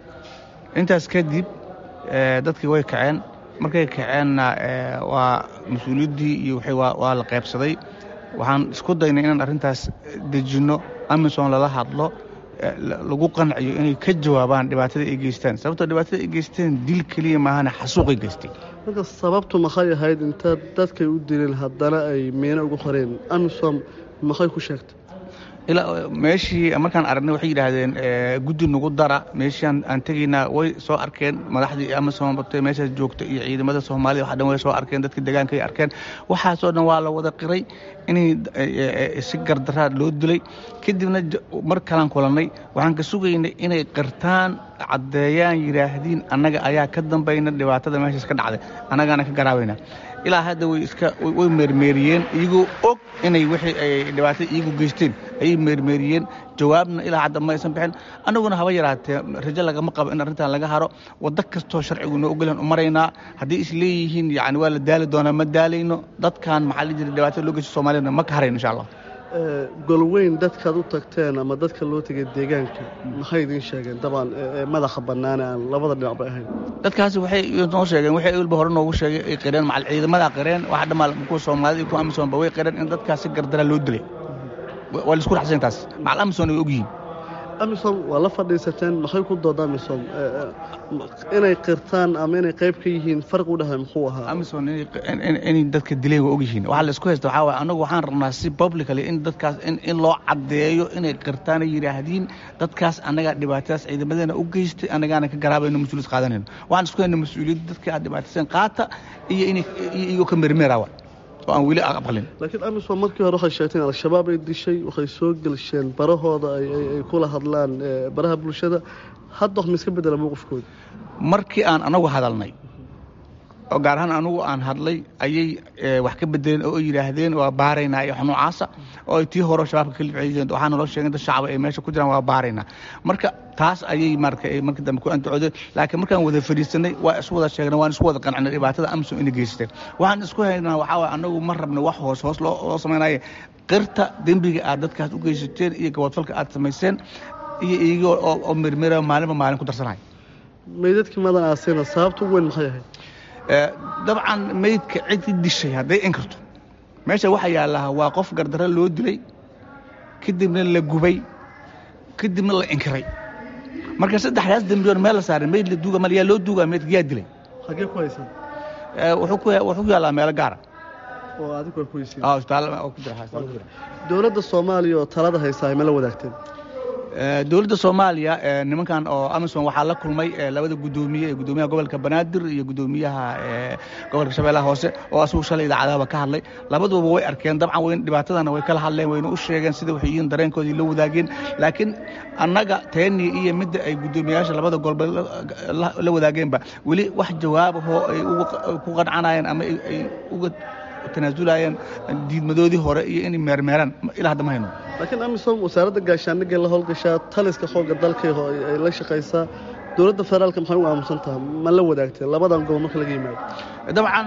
intaas kadib dadkii way kaceen. markay kaceenna waa mas-uuliyaddii iyo waa la qaybsaday. waxaan isku daynay inaan arrintaas dejinno, amisom lala hadlo, lagu qanciyo inay ka jawaabaan dhibaatada ay geystaan, sababtoo dhibaatada ay geysteen dil keliya maahane xasuuqay geystay. marka sababtu maxay ahayd intaad dadkay u dilin haddana ay miino ugu qoreen? amisom maxay ku sheegtay? ilaa meeshii markaan aragnay waxay yidhaahdeen guddi nagu dara. meeshii aan tegaynaa way soo arkeen madaxdii amisom batay meeshaas joogta iyo ciidamada soomaalida wax dhan way soo arkeen, dadkii deegaanka ay arkeen. waxaasoo dhan waa la wada qiray inay si gardaraa loo dilay. kadibna mar kalaan kulannay, waxaan ka sugaynay inay qirtaan, caddeeyaan, yidhaahdiin annaga ayaa ka dambayna dhibaatada meeshaas ka dhacday, annagaana ka garaabayna. ilaa hadda way iska way meermeeriyeen iyagoo og inay wixii ay dhibaatada iyagu geysteen ayay meermeeriyeen. jawaabna ilaa hadda ma aysan bixin. annaguna haba yaraatee rajo lagama qabo in arrintan laga haro. waddo kastoo sharcigu noo ogolan u maraynaa. haddii is leeyihiin yani waa la daali doonaa, ma daalayno. dadkan maxaa la jira dhibaatada loo geysta soomaaliyana ma ka harayno insha allah. golweyn dadkaad u tagteen ama dadka loo tegay deegaanka maxay idiin sheegeen? dabcan madaxa bannaane aan labada dhinac bay ahayn. dadkaasi waxay noo sheegeen, waxay ilba hore noogu sheegay ay qireen, macal ciidamada qireen, waxa dhammaal kuwa soomaalida iyo kuwa amisom ba way qireen in dadkaasi gardaraa loo dilay. waa la isku raxsan taas, macal amisom way ogyihiin. amisom waa la fadhiisateen, maxay ku doodaan amisom inay qirtaan ama inay qayb ka yihiin? farqi u dhahay muxuu ahaa? amisom inay dadka dilay waa ogyihiin. waxaa la isku haysta waxaa waaye anagu waxaan rabnaa si publicly in dadkaas in loo caddeeyo, inay qirtaan ay yidhaahdiin dadkaas annagaa dhibaatadaas ciidamadeena u geystay, annagaana ka garaabayno, mas-uuliyad qaadanayno. waxaan isku hayna mas-uuliyadda dadka aad dhibaatayseen qaata iyo inay iyagoo ka mermeeraawa oo aan weli aqbalin. laakiin amisom markii hore waxay sheegteen al-shabaab ay dishay, waxay soo gelsheen barahooda ay kula hadlaan baraha bulshada. hadda wax ma iska bedela mowqifkooda? markii aan anagu hadalnay oo gaar ahaan anugu aan hadlay ayay wax ka bedeleen oo yidhaahdeen waa baaraynaa iyo noocaasa oo ay tii hore shabaabka ka libciyeen waxaa naloo sheegay dad shacab ay meesha ku jiraan waa baaraynaa marka taas ayay marka marka dambe ku antacoodeen laakiin markaan wada fadhiisanay waa isku wada sheegnay waan isku wada qancnay dhibaatada amisom inay geysteen waxaan isku haynaa waxaa waay anagu ma rabna wax hoos hoos loo loo samaynayo qirta dembiga aad dadkaas u geysateen iyo gabadfalka aad samayseen iyo iyagoo oo mirmira maalinba maalin ku darsanaya meydadkii madan aasina sababta ugu weyn maxay ahayd dabcan meydka cid dishay hadday in karto meesha waxa yaalaha waa qof gardarro loo dilay kadibna la gubay kadibna la inkiray marka saddexdaas dembiyoon meel la saaray meyd la duuga mal yaa loo duugaa meydka yaa dilay xagee ku haysan wuxuu ku wuxuu ku yaalaa meelo gaara oo adigu ku haysan ah isbitaal oo ku jira haystaa dowladda Soomaaliya oo talada haysaa ma la wadaagteen dowladda Soomaaliya nimankan oo Amisom waxaa la kulmay labada gudoomiye ee gudoomiyaha gobolka Banaadir iyo gudoomiyaha gobolka Shabeellaha Hoose oo asuu shalay idaacadaha ka hadlay labaduba way arkeen dabcan way dhibaatadana way kala hadleen wayna u sheegeen sida waxay yihiin dareenkoodii la wadaageen laakiin annaga teeni iyo mid ay gudoomiyaasha labada golba la wadaageenba wali wax jawaab ah oo ay ku qancanayeen ama ay uga tanaazulayeen diidmadoodii hore iyo inay meermeeraan ilaa hadda ma hayno laakiin Amisom wasaaradda gaashaandhigga la howlgashaa taliska xoogga dalka ay la shaqaysaa dowladda federaalka maxay u aamusan tahay ma la wadaagtay labadan gobol marka laga yimaado dabcan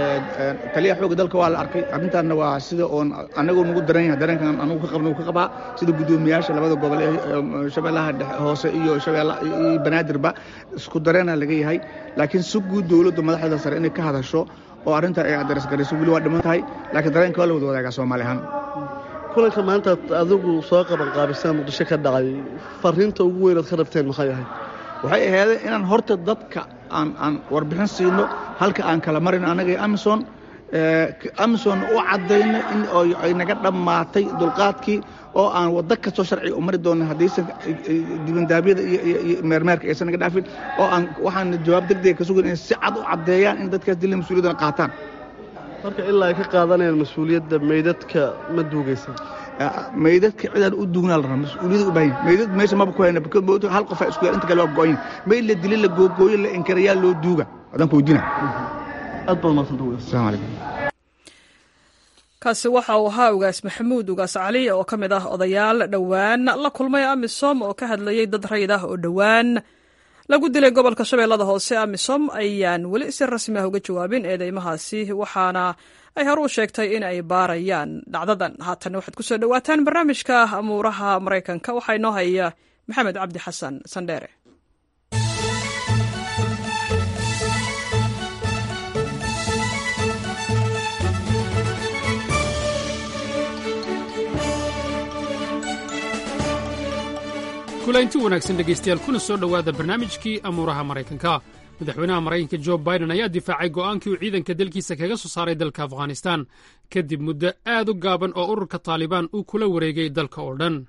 taliya xoogga dalka waa la arkay arrintaana waa sida oon anagu nagu daran yahay dareenkan anagu ka qabno ka qabaa sida gudoomiyaasha labada gobol ee Shabeellaha Hoose iyo Shabeellaha iyo Banaadirba isku dareena laga yahay laakiin si guud dowladda madaxda sare inay ka hadasho oo arinta ay adres garayso wili waa dhiman tahay laakiin dareenka wala wada wadaaga Soomaalihan kulanka maanta adigu soo qaban qaabisaan Muqdisho ka dhacay fariinta ugu weyn ee ka rabteen maxay ahayd waxay ahayd inaan horta dadka aan aan warbixin siino halka aan kala marin anaga Amisom ee Amisom oo cadeyna in ay naga dhamaatay dulqaadkii oo aan wada ka soo sharci u mari doona hadaysan dibandaabyada iyo meermeerka aysan naga dhaafin oo aan waxaan jawaab degdeg ka sugan in si cad u cadeeyaan in dadkaas dilay mas'uuliyadda qaataan marka ilaa ay ka qaadanayaan mas'uuliyadda meydadka ma duugaysan meydadka cidaan u duugnaa la mas'uuliyadda u baahan meydad meesha ma ku hayna because hal qof ay isku inta kale waa gooyin meyd la dilay la googooyo la inkarayaa loo duuga adan ku weydiina aad baad mahadsantahay assalaamu calaykum kaasi waxa uu ahaa ugaas maxamuud ugaas cali oo ka mid ah odayaal dhowaan la kulmay Amisom oo ka hadlayay dad rayid ah oo dhowaan lagu dilay gobolka Shabeellada Hoose. Amisom ayaan weli si rasmi ah uga jawaabin eedeymahaasi waxaana ay hore u sheegtay in ay baarayaan dhacdadan. haatan waxaad ku soo dhawaataan barnaamijka amuuraha Mareykanka waxaa inoo haya Maxamed Cabdi Xasan Sandheere. kulanti wanaagsan dhegaystayaal kuna soo dhowaada barnaamijkii amuuraha maraykanka madaxweynaha maraykanka jo biden ayaa difaacay go'aankii uu ciidanka dalkiisa kaga soo saaray dalka afghanistan kadib muddo aad u gaaban oo ururka taalibaan uu kula wareegay dalka oo dhan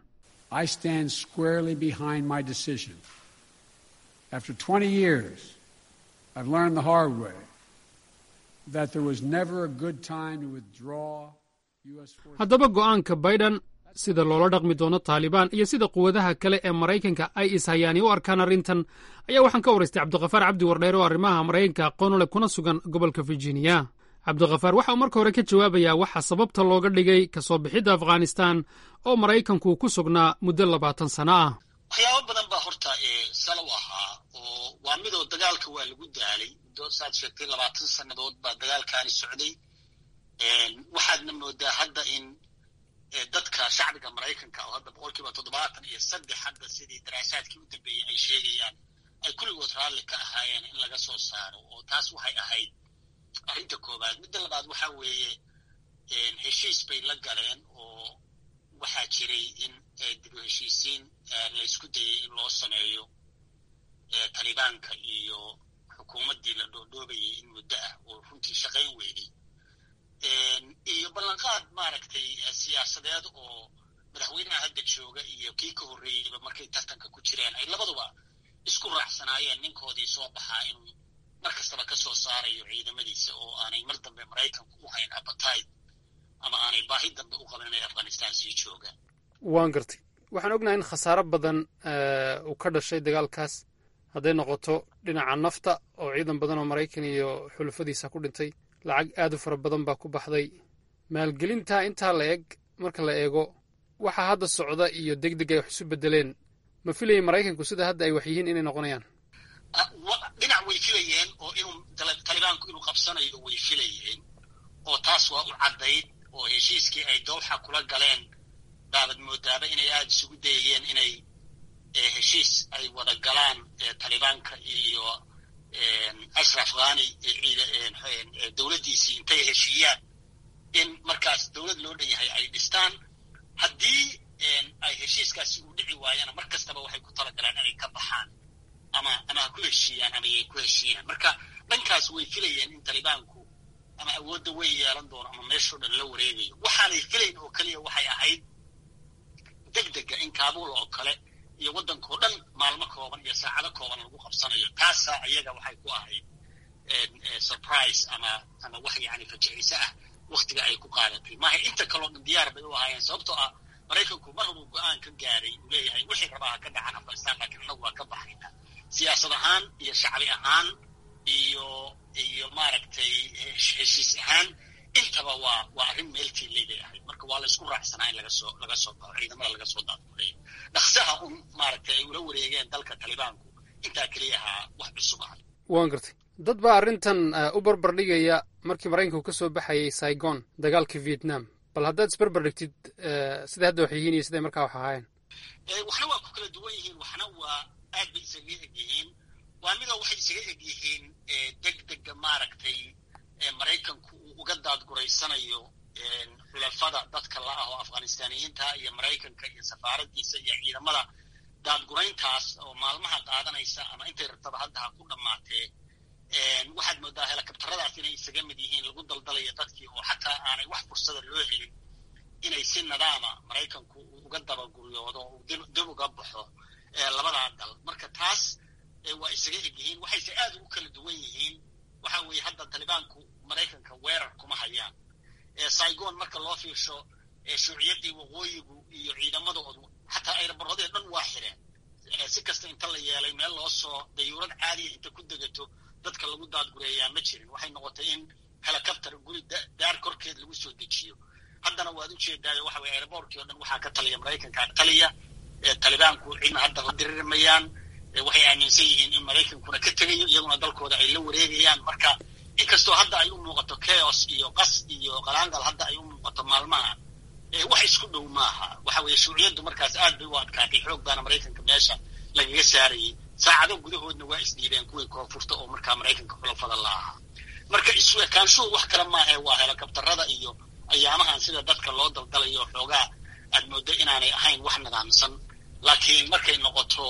haddaba go'aanka biden sida loola dhaqmi doono taalibaan iyo sida quwadaha kale ee maraykanka ay ishayaani u arkaan arrintan ayaa waxaan ka waraystay cabdikafaar cabdi wardheer oo arrimaha maraykanka aqoon u leh kuna sugan gobolka virginia. cabdikafaar waxa uu marka hore ka jawaabayaa waxa sababta looga dhigay ka soo bixidda afghanistan oo maraykanku ku sugnaa muddo labaatan sano ah. waxyaabo badan baa horta salo ahaa oo waa midoo dagaalka waa lagu daalay muddo saad sheegtay labaatan sannadood baa dagaalkaani socday waxaadna moodaa hadda in dadka shacbiga maraykanka oo hadda boqolkiiba toddobaatan iyo saddex hadda sidii daraasaadkii u dambeeyey ay sheegayaan ay kulligood raalli ka ahaayeen in laga soo saaro oo taas waxay ahayd arrinta koowaad. midda labaad waxaa weeye heshiis bay la galeen oo waxaa jiray in dib u heshiisiin laysku dayay in loo sameeyo talibaanka iyo xukuumaddii la dhoodhoobayay in muddo ah oo runtii shaqayn weyday iyo ballanqaad maaragtay siyaasadeed oo madaxweynaha hadda jooga iyo kii ka horreeyeyba markay tartanka ku jireen ay labaduba isku raacsanaayeen ninkoodii soo baxaa inuu mar kastaba ka soo saarayo ciidamadiisa oo aanay mar dambe maraykanku u hayn appetite ama aanay baahi dambe u qaban inay afghanistan sii joogaan. waan gartay waxaan ognahay in khasaaro badan uu ka dhashay dagaalkaas hadday noqoto dhinaca nafta oo ciidan badan oo maraykan iyo xulufadiisa ku dhintay lacag aad u fara badan baa ku baxday maalgelinta intaa la eg marka la eego waxa hadda socda iyo deg deg ay wax isu bedeleen ma filayeen maraykanku sida hadda ay wax yihiin inay noqonayaan dhinac way filayeen oo inuu talibaanku inuu qabsanayo way filayeen oo taas waa u caddayd oo heshiiskii ay dowxa kula galeen baabad moodaaba inay aada isugu dayayeen inay heshiis ay wada galaan talibaanka iyo ashraf ghani dowladdiisii intay heshiiyaan in markaas dowlad loo dhan yahay ay dhistaan haddii ay heshiiskaasi uu dhici waayana mar kastaba waxay ku talagalaan inay ka baxaan ama ama ha ku heshiiyaan ama yay ku heshiiyaan marka dhankaas way filayeen in talibaanku ama awoodda way yeelan doono ama meeshoo dhan la wareegayo waxaanay filayn oo keliya waxay ahayd degdega in kaabul oo kale iyo waddankao dhan maalmo kooban iyo saacado kooban lagu qabsanayo taasaa iyaga waxay ku ahayd surprise ama ama wax yani fajiciise ah waktiga ay ku qaadatay maaha inta kaloo dhan diyaar bay u ahaayeen sababtoo ah maraykanku mar horuu go-aan ka gaaray uu leeyahay wixii rabaa ha ka dhacan afghanistan laakiin annagu waa ka baxayna siyaasad ahaan iyo shacbi ahaan iyo iyo maaragtay heshiis ahaan intaba waa waa arrin meeltii leedahay marka waa la isku raacsanaa in laga soo laga soo baxo ciidamada laga soo daadulay dhaqsaha un maaragtay ay ula wareegeen dalka talibaanku intaa keliya ahaa wax cusub ah waan gartay dad baa arrintan u barbar dhigaya markii maraykanku ka soo baxayay saigon dagaalkii vietnam bal haddaad isbarbar dhigtid siday hadda wax yihiin iyo siday markaa wax ahaayeen waxna waa ku kala duwan yihiin waxna waa aad bay isaga eg yihiin waa midoo waxay isaga eg yihiin degdega maaragtay maraykanku uu uga daadguraysanayo xulafada dadka la ah oo afghanistaaniyiinta iyo maraykanka iyo safaaradiisa iyo ciidamada daadgurayntaas oo maalmaha qaadanaysa ama intay rabtaba hadda ha ku dhammaatee waxaad moodaa helikabtaradaas inay isaga mid yihiin lagu daldalayo dadkii oo xataa aanay wax fursada loo helin inay si nadaama maraykanku uu uga dabaguryoodo uu dib uga baxo labadaa dal marka taas waa isaga eg yihiin waxayse aad ugu kala duwan yihiin waxa weeye hadda talibaanku maraykanka weerar kuma hayaan saigon marka loo fiirsho shuuciyaddii waqooyigu iyo ciidamadoodu xataa ayrabaroodee dhan waa xireen si kasta inta la yeelay meel loo soo dayuurad caadiya inta ku degato dadka lagu daadgureeyaa ma jirin waxay noqotay in helicopter guri daar korkeed lagu soo dejiyo haddana waad ujeedaayo waxa weye airbortkii o dhan waxaa ka taliya maraykanka taliya talibaanku cidna hadda la diririmayaan waxay aaminsan yihiin in maraykankuna ka tegayo iyaguna dalkooda ay la wareegayaan marka inkastoo hadda ay u muuqato chaos iyo qas iyo qalaangal hadda ay u muuqato maalmaha wax isku dhow maaha waxa weeye shuuciyaddu markaas aad bay u adkaatay xoog baana maraykanka meesha lagaga saarayay saacado gudahoodna waa isdhiibeen kuwii koonfurta oo markaa maraykanka xulafada la ahaa marka isweekaanshuhu wax kale maahae waa helikabtarada iyo ayaamahan sida dadka loo daldalayo xoogaa aad mooddo inaanay ahayn wax nidaamsan laakiin markay noqoto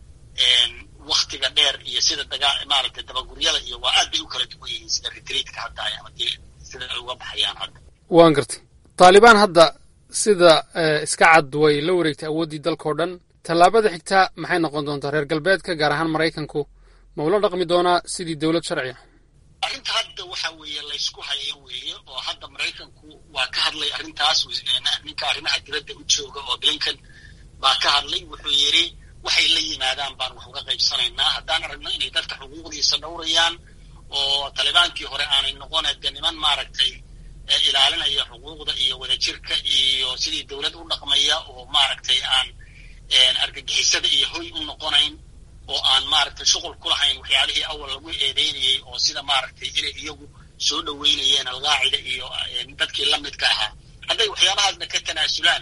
waktiga dheer iyo sida dagaa maaragtay dabaguryada iyo waa aad bay u kala duwan yihiin sida retreatka hadda ay ama dee sida ay uga baxayaan hadda waan gartay taalibaan hadda sida iska cad way la wareegtay awooddii dalkao dhan tallaabada xigtaa maxay noqon doontaa reer galbeedka gaar ahaan maraykanku ma ula dhaqmi doonaa sidii dowlad sharciya arrinta hadda waxa weeye laysku hayo weeye oo hadda maraykanku waa ka hadlay arrintaas ninka arrimaha dibadda u jooga oo blinken baa ka hadlay wuxuu yidhi waxay la yimaadaan baan wax uga qaybsanaynaa haddaan aragno inay dadka xuquuqdiisa dhowrayaan oo talibaankii hore aanay noqon de niman maaragtay ilaalinaya xuquuqda iyo wadajirka iyo sidii dowlad u dhaqmaya oo maaragtay aan argagixisada iyo hoy u noqonayn oo aan maaragtay shuqul ku lahayn waxyaalihii awal lagu eedeynayey oo sida maaragtay inay iyagu soo dhoweynayeen alqaacida iyo dadkii la midka ahaa hadday waxyaabahaasna ka tanaasulaan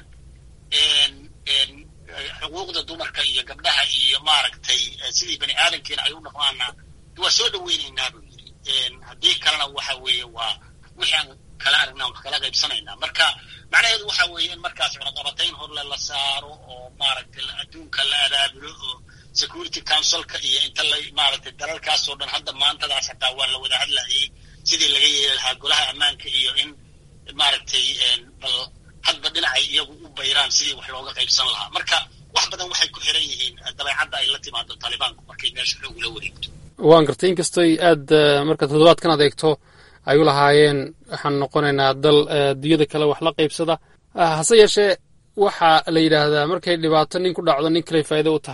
xuquuqda dumarka iyo gabdhaha iyo maaragtay sidii bani aadamkiina ay u dhaqmaana waa soo dhoweynaynaa buu yidhi haddii kalena waxa weeye waa wixii aan kala aragnaa wax kala qaybsanaynaa marka macnaheedu waxa weeye in markaas cunaqabatayn horle la saaro oo maaragtay adduunka la adaabulo oo security councilka iyo inta la maaragtay dalalkaasoo dhan hadda maantadaas hataa waa la wada hadlayay sidii laga yeeli lahaa golaha ammaanka iyo in maaragtay bal hadba dhinacay iyagu u bayraan sidii wax looga qaybsan lahaa marka wax badan waxay ku xiran yihiin dabeecadda ay la timaado taalibaanku markay meesha xoog ula wareegto waan gartay inkastoy aad marka toddobaadkan adeegto ay u lahaayeen waxaan noqonaynaa dal diyada kale wax la qaybsada hase yeeshee waxaa la yidhaahdaa markay dhibaato nin ku dhacdo nin kaley faa'iido u tahay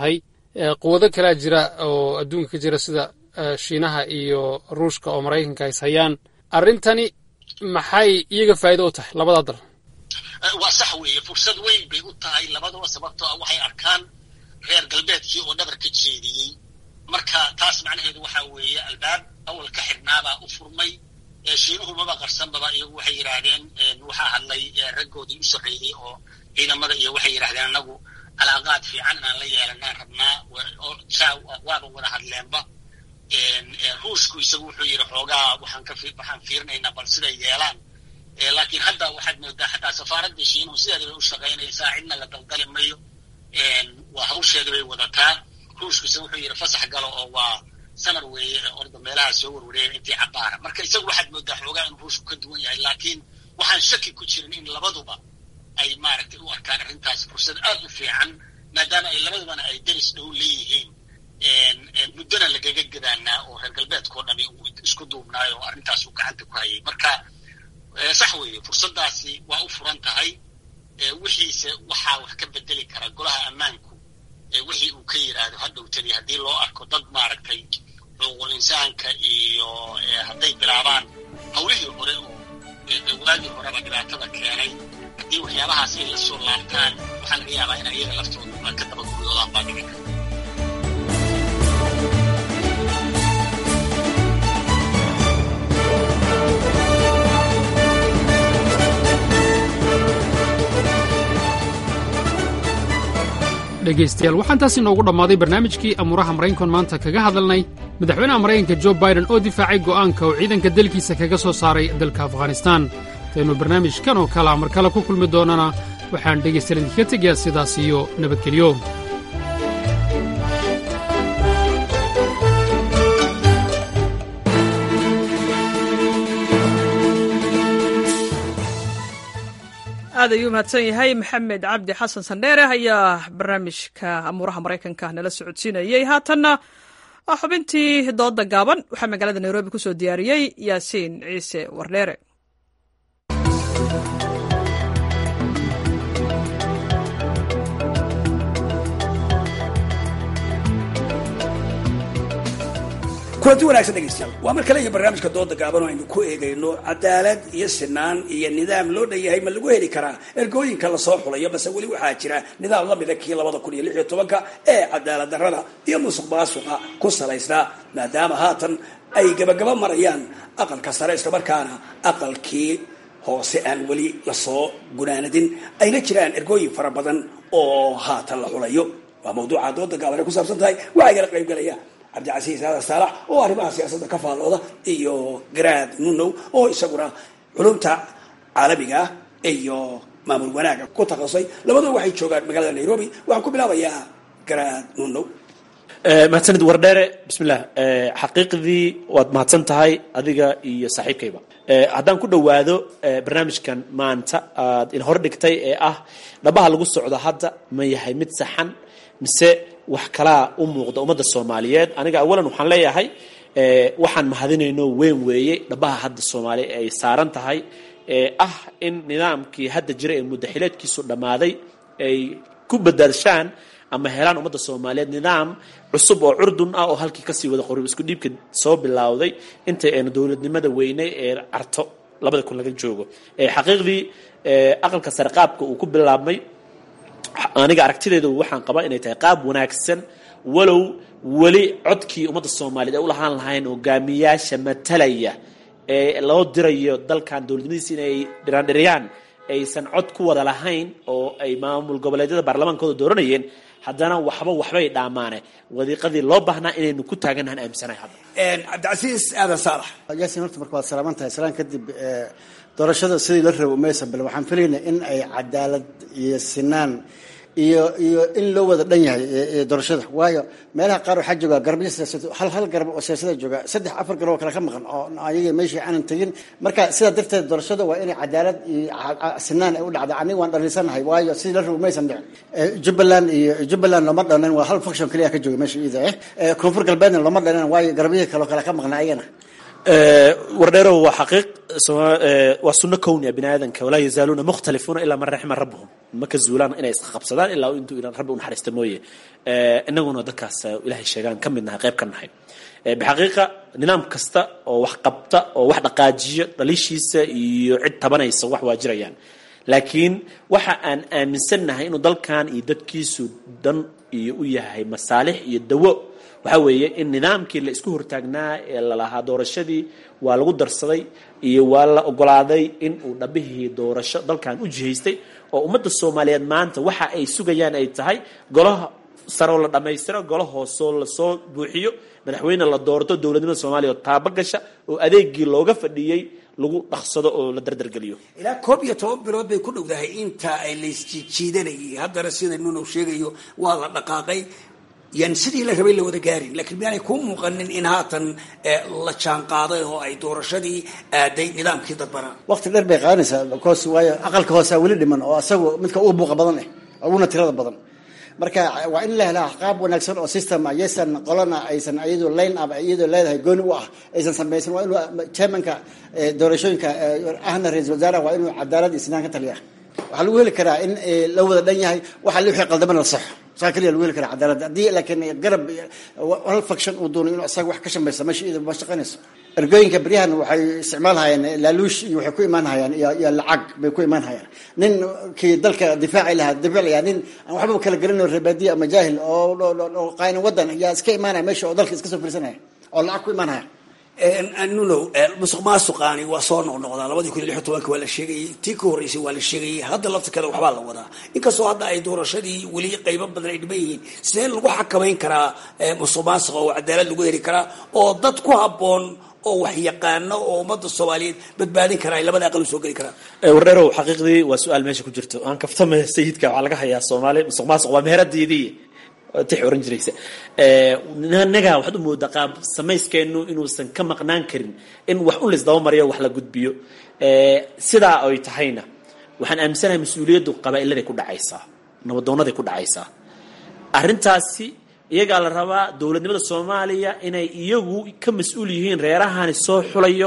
quwado kalaa jira oo adduunka ka jira sida shiinaha iyo ruushka oo maraykanka is hayaan arrintani maxay iyaga faa'iido u tahay labada dal waa sax weeye fursad weyn bay u tahay labadaba sababtoo ah waxay arkaan reer galbeedkii oo dhabar ka jeediyey marka taas macnaheedu waxaa weeye albaab awal ka xidhnaabaa u furmay shiinuhu maba qarsanbaba iyagu waxay yidhaahdeen waxaa hadlay raggoodii u sarreeyey oo ciidamada iyo waxay yidhahdeen anagu calaaqaad fiican inaan la yeelanaan rabnaa waaba wada hadleenba ruushku isagu wuxuu yidhi xoogaa waxaan ka waxaan fiirinaynaa bal siday yeelaan laakiin hadda waxaad moodaa xataa safaaradda shiinuhu sideeda bay u shaqaynaysaa cidna la daldali mayo waa hawsheeda bay wadataa ruushku isagu wuxuu yidhi fasax galo oo waa samar weeye orda meelaha soo warwareeya intii cabaara marka isagu waxaad moodaa xoogaa inuu ruushku ka duwan yahay laakiin waxaan shaki ku jirin in labaduba ay maaragtay u arkaan arrintaas fursad aad u fiican maadaama ay labadubana ay deris dhow leeyihiin muddona lagaga gadaanaa oo reer galbeedkao dhami uu isku duubnaayo oo arrintaas uu gacanta ku hayay marka sax weeye fursaddaasi waa u furan tahay wixiise waxaa wax ka bedeli kara golaha ammaanku wixii uu ka yidhaahdo hadhowtani haddii loo arko dad maaragtay xuquuqul insaanka iyo hadday bilaabaan hawlihii hore oo waagii horeba dhibaatada keenay haddii waxyaabahaas ay la soo laabtaan waxaa laga yaabaa in ayaga laftooda ka daba guryoodaan baa dhici kara dhegaystayaal waxaan taas inoogu dhammaaday barnaamijkii amuuraha maraykankan maanta kaga hadalnay madaxweynaha maraykanka jo baiden oo difaacay go'aanka uu ciidanka dalkiisa kaga soo saaray dalka afghanistaan intaynu barnaamijkan oo kale mar kale ku kulmi doonana waxaan dhegaystayaal idinkaga tegayaa sidaas iyo nabadgelyo aad ayuu mahadsan yahay maxamed cabdi xasan sandheere ayaa barnaamijka amuuraha maraykanka nala socodsiinayey haatanna xubintii dooda gaaban waxaa magaalada nairobi ku soo diyaariyey yaasiin ciise wardheere kulanti wanaagsan dhegaystayaal waa mar kale iyo barnaamijka dooda gaaban oo aynu ku eegayno cadaalad iyo sinaan iyo nidaam loo dhan yahay ma lagu heli karaa ergooyinka lasoo xulayo base weli waxaa jira nidaam la mida kii labada kun iyo lix iyo tobanka ee cadaalad darrada iyo musuq maasuqa ku salaysnaa maadaama haatan ay gabagaba marayaan aqalka sare islamarkaana aqalkii hoose aan weli lasoo gunaanadin ayna jiraan ergooyin fara badan oo haatan la xulayo waa mawduuca dooda gaaban ay ku saabsan tahay waxaa igala qayb galaya cabdicasiis aadan saalax oo arrimaha siyaasadda ka faallooda iyo garaad nunow oo isaguna culumta caalamiga ah iyo maamul wanaaga ku takhasusay labaduba waxay joogaan magaalada nairobi waxaan ku bilaabayaa garaad nunow mahadsanid wardheere bismillah xaqiiqdii waad mahadsan tahay adiga iyo saaxiibkayba haddaan ku dhowaado barnaamijkan maanta aad in hor dhigtay ee ah dhabaha lagu socdo hadda ma yahay mid saxan mise wax kalaa u muuqda ummadda soomaaliyeed aniga awalan waxaan leeyahay waxaan mahadinayno weyn weeye dhabaha hadda soomaaliya ay saaran tahay ee ah in nidaamkii hadda jira ee muddaxileedkiisu dhammaaday ay ku badaadshaan ama helaan ummadda soomaaliyeed nidaam cusub oo curdun ah oo halkii kasii wada qorib isku dhiibka soo bilowday intay aynu dowladnimada weynay ee carto labada kun laga joogo xaqiiqdii aqalka sare qaabka uu ku bilaabmay aniga aragtideedu waxaan qabaa inay tahay qaab wanaagsan walow weli codkii ummadda soomaaliyeed ay u lahaan lahayn hogaamiyaasha matalaya ee loo dirayo dalkan dowladnimadiisa inay dhiraandhiriyaan aysan cod ku wada lahayn oo ay maamul goboleedyada baarlamaankooda dooranayeen haddana waxba waxbay dhaamaane wadiiqadii loo baahnaa inaynu ku taaganahan aaminsanahay hadda cabdicasiis aadan saalax yaasin horta marka waad salaaman tahay salaan kadib doorashada sidii la rabo maysan bal waxaan filaynaa in ay cadaalad iyo sinaan iyo iyo in loo wada dhan yahay doorashada waayo meelaha qaar waxaa jooga garabyo siyaasad hal hal garab oo siyaasada jooga saddex afar garab oo kale ka maqan oo ayaga meeshii aanan tegin marka sidaa darteed doorashada waa inay cadaalad iyo sinaan ay u dhacda aniga waan dhalinsanahay waayo sidii la rabo maysan dhicin jubbaland iyo jubbaland lama dhanan waa hal function kaliya ka jooga meesha iyada eh koonfur galbeedna lama dhanan waayo garabyada kale oo kale ka maqnaa ayagana wardheero waa xaqiiq waa sunno kownia bini aadanka walaa yazaaluuna mukhtalifuuna ilaa man raxima rabbuhum ma ka zuulaan inay isqabsadaan ilaa intuu rabbi u naxariista mooye inaguna dadkaas ilaahay sheegaan ka mid nahay qayb ka nahay bixaqiiqa nidaam kasta oo wax qabta oo wax dhaqaajiyo dhaliishiisa iyo cid tabanaysa wax waa jirayaan laakiin waxa aan aaminsannahay inuu dalkan iyo dadkiisu dan iyo u yahay masaalix iyo dawo waxa weeye in nidaamkii la isku hortaagnaa ee lalahaa doorashadii waa lagu darsaday iyo waa la ogolaaday in uu dhabihii doorasho dalkan u jihaystay oo ummadda soomaaliyeed maanta waxa ay sugayaan ay tahay golaha saroo la dhammaystiro golo hoosoo lasoo buuxiyo madaxweyne la doorto dowladnimada soomaaliya oo taabagasha oo adeegii looga fadhiyey lagu dhaqsado oo la dardargeliyo ilaa koob iyo toban bilood bay ku dhowdahay inta ay laysjiijiidanayay haddana sida nunow sheegayo waa la dhaqaaqay yan sidii la rabay la wada gaarin laakiin miyaanay kuu muuqanin in haatan la jaan qaaday oo ay doorashadii aaday nidaamkii dadbanaa waqti dheer bay qaadanaysaa because waayo aqalka hoosaa weli dhiman oo asagu midka uu buuqa badan eh uguna tirada badan marka waa in la helaa qaab wanaagsan oo system aysan qolana aysan iyadoo line up iyadoo leedahay gooni u ah aysan samaysan waa inuu chairmanka doorashooyinka ahna ra'iisul wasaaraha waa inuu cadaalad isnaan ka taliya waxaa lagu heli karaa in la wada dhan yahay waxa la wixii qaldaman la saxo saa kaliya lagu heli karaa cadaalad haddii laakiin garab hal faction uu doono inuu isaga wax ka shambaysa meesha iyada ma shaqaynayso ergooyinka beryahan waxay isticmaalhayaan laaluush iyo waxay ku imaan hayaan iyo lacag bay ku imaan hayaan nin kii dalka difaaci lahaa difaaciya nin aan waxba kala garanayno reebadiya ama jaahil oo qayn wadan yaa iska imaanaya meesha oo dalka iska soo fiirsanaya oo lacag ku imaan haya nunow musuq maasuqaani waa soo noqnoqdaa labadii kun iyo lix iyo tobanka waa la sheegayey tii ka horreysay waa la sheegayey hadda laftirkeeda waxbaa la wadaa inkastoo hadda ay doorashadii weli qaybo badan ay dhiman yihiin sidee lagu xakamayn karaa musuq maasuqa oo cadaalad lagu heli karaa oo dad ku habboon oo wax yaqaano oo ummadda soomaaliyeed badbaadin karaa ay labada aqal u soo geli karaan warreerow xaqiiqdii waa su-aal meesha ku jirto aan kaftama sayidka waxaa laga hayaa soomaaliya musuq maasuq waa meheradiidii tix oran jiraysa naga waxaad u moodaa qaab samayskeenu inuusan ka maqnaan karin in wax un laisdaba mariyo wax la gudbiyo sidaa ay tahayna waxaan aaminsanahay mas-uuliyaddu qabaa'iladay ku dhacaysaa nabadoonaday ku dhacaysaa arrintaasi iyagaa la rabaa dowladnimada soomaaliya inay iyagu ka mas-uul yihiin reerahani soo xulayo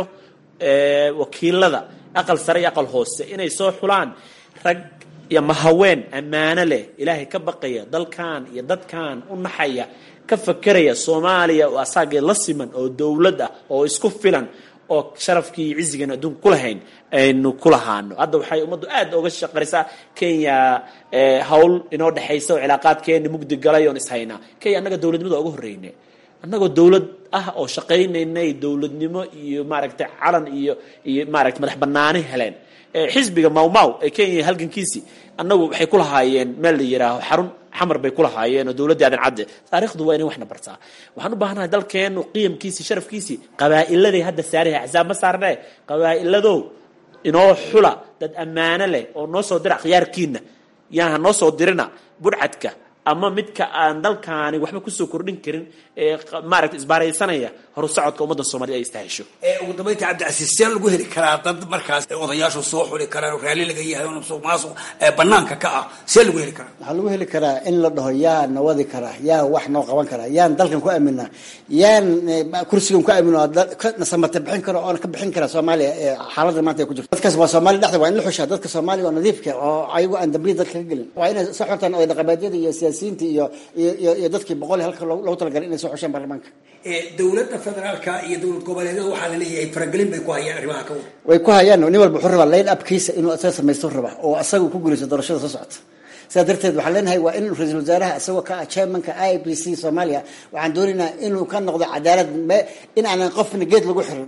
wakiilada aqal sare iyo aqal hoose inay soo xulaan rag iyo mahaween ammaano leh ilaahay ka baqaya dalkan iyo dadkan u naxaya ka fakeraya soomaaliya oo asaagee la siman oo dowlad ah oo isku filan oo sharafkii iyo cizigan adduunka ku lahayn aynu ku lahaano hadda waxay ummaddu aad uga shaqaraysaa kenya hawl inoo dhexaysa oo cilaaqaadkeeni mugdi galay oon ishaynaa kenya annaga dowladnimada uga horreyne annagoo dowlad ah oo shaqaynaynay dowladnimo iyo maaragtay calan iyo iyo maaragtay madax banaani heleen xisbiga mawmaw ee kenya halgankiisii annagu waxay ku lahaayeen meel la yidhaaho xarun xamar bay ku lahaayeen oo dowladdii aadan cadde taariikhdu waa inay waxna bartaa waxaan u baahanahay dalkeennu qiyamkiisii sharafkiisii qabaa'iladay hadda saarahay axsaab ma saarnee qabaa'iladow inoo xula dad ammaano leh oo noo soo dira akhyaarkiina yaaha noo soo dirina budhcadka ama midka aan dalkaani waxba kusoo kordhin karin ee maaragta isbaaraysanaya horu socodka ummadda soomaaliyed ay istahesho ugu dambeynta cabdicasiis see lagu heli karaa dad markaas odayaashu soo xuli karaan oo raalli laga yahay oo musuq maasuq banaanka ka ah see lagu heli karaa waxaa lagu heli karaa in la dhaho yaa nawadi karaa yaa wax noo qaban karaa yaan dalkan ku aaminaa yaan kursigan ku aamino nasamata bixin karo oona ka bixin kara soomaaliya xaaladda maanta ay ku jirto dadkaas waa soomaaliya dhexda waa in la xushaa dadka soomaaliya oo nadiifka oo ayagu aan dambiya dadka ka gelin waa inay soo xortaan oo dhaqameedyada iyo siyaasiyiinta iyo iyo dadkii boqol halka loogu talagalay inay soo xushaan baarlamaanka dowladda federaalka iyo dowlad goboleedyada waxaa la leeyahay faragelin bay ku hayaan arrimaha ka wada way ku hayaan nin walba wuxuu rabaa line upkiisa inuu asaga samaysto raba oo asaga ku guulaysto doorashada soo socota sidaa darteed waxaan leenahay waa in ra-iisul wasaaraha isagoo ka ah chairmanka i b c soomaaliya waxaan doonaynaa inuu ka noqdo cadaalad in aanan qofna geed lagu xirin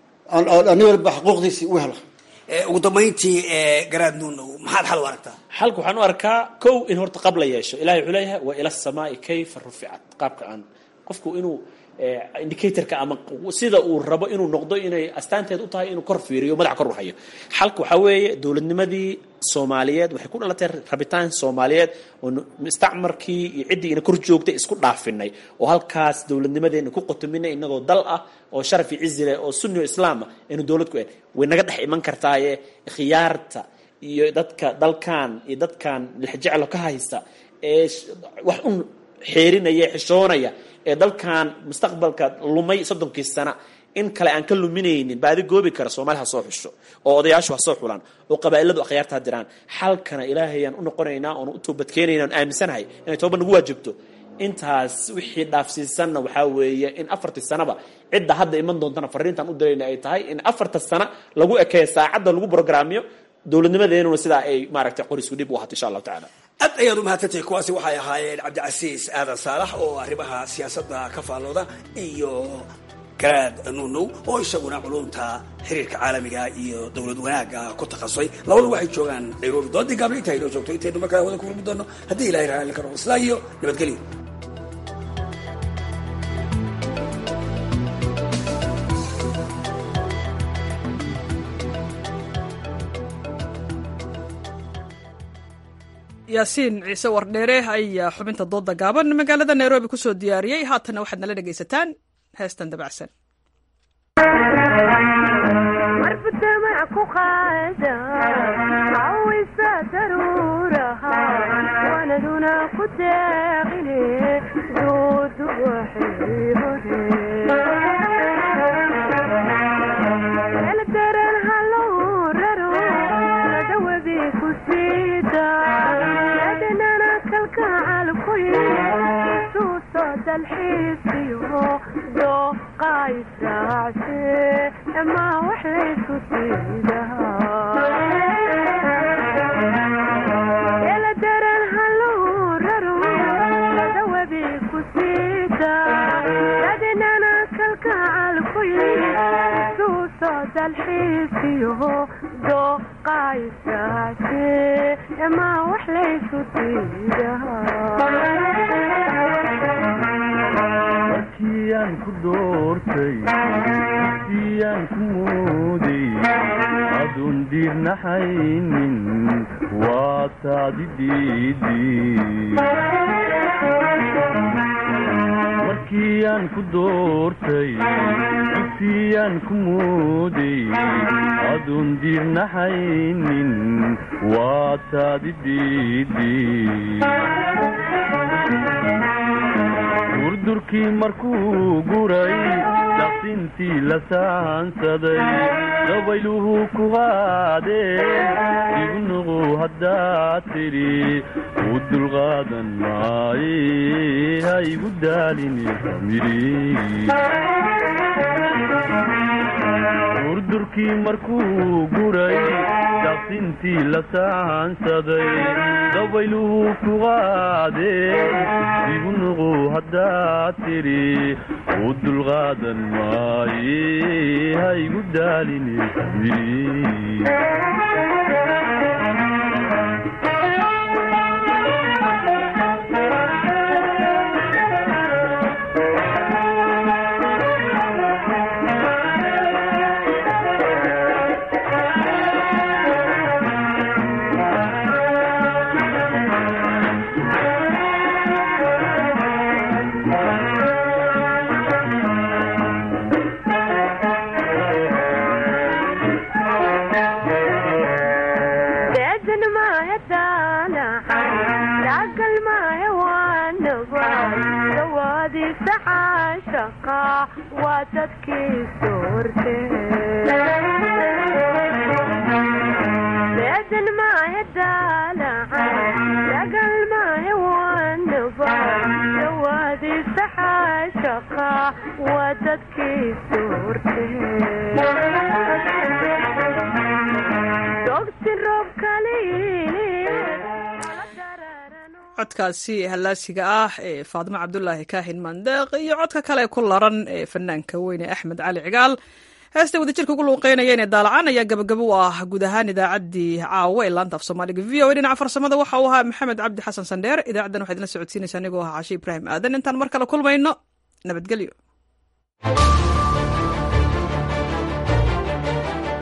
oo nin walba xuquuqdiisii u helo ugu dambeyntii garaad nuunow maxaad xal u aragtaa xalka waxaan u arkaa kow in horta qab la yeesho ilahay wuxuu leeyahay wa ila asamaai kayfa ruficat qaabka aan qofku inuu indicatorka ama sida uu rabo inuu noqdo inay astaanteed u tahay inuu kor fiiriyo madax kor u hayo xalka waxaa weeye dowladnimadii soomaaliyeed waxay ku dhalatay rabitaan soomaaliyeed oo mustacmarkii iyo ciddii ina kor joogtay isku dhaafinay oo halkaas dowladnimadeena ku qotominay inagoo dal ah oo sharaf iyo cizi leh oo sunni o islaama aynu dowlad ku en way naga dhex iman kartaaye khiyaarta iyo dadka dalkan iyo dadkan lixjeclo ka haysta ee wax un xeerinaya xishoonaya ee dalkan mustaqbalka lumay soddonkii sana in kale aan ka luminaynin baadi goobi kara soomaali ha soo xusho oo odayaashu ha soo xulaan oo qabaa'iladu akhyaarta ha diraan xalkana ilaahayaan u noqonaynaa oon u toobadkeenaynaa oon aaminsanahay inay tooba nagu waajibto intaas wixii dhaafsiisanna waxaa weeye in afartii sanaba cidda hadda iman doontana fariintaan u dirayna ay tahay in afarta sana lagu ekeeyo saacadda lagu brograamiyo dowladnimadeenuna sidaa ay maaragtay qorisku dhib u ahato insha allahu tacaala aad ayaad u mahadsantahay kuwaasi waxay ahaayeen cabdicasiis aadan saalax oo arrimaha siyaasadda ka faallooda iyo garaad nuunow oo isaguna culumta xiriirka caalamiga iyo dowlad wanaagga ku takhasusay labadu waxay joogaan nairobi doodii gaabla intaa inoo joogto intaynu markaa wada ku kulmi doono haddii ilahay raalli ka rabo sidaa iyo nabadgelyo yaasiin ciise wardheere ayaa xubinta dooda gaaban magaalada nairobi ku soo diyaariyey haatanna waxaad nala dhegaysataan heestan dabacsan markiyaan ku doortay markiyaan ku mooday aduun diirnaxaynin waa taadi diidi markiyaan ku doortay markiyaan ku mooday aduun diirnaxaynin waa taadi diidi durdurkii markuu guray daqsintii la saansaday dabayluhu ku qaadeen igu nuqu haddaad tidhi u dulqaadan maaye ha igu daalini samiri durdurkii markuu guray daqsintii la saansaday dabayluhu ku qaadeen igu nuqu haddaad tidhi u dulqaadan maaye ha igu daalini samiri codkaasi hallaasiga ah ee faadimo cabdulaahi kaahin mandeeq iyo codka kale ku laran ee fanaanka weyne axmed cali cigaal heesta wadajirka ugu luuqeynaya inay daalacan ayaa gabagabo u ah guud ahaan idaacaddii caawa ee laanta af soomaaliga v o a dhinaca farsamada waxa uu ahaa maxamed cabdi xasan sandheer idaacaddan waxaa idinla socodsiinaysa anigoo ah cashe ibraahim aadan intaan mar kale kulmayno nabadgelyo.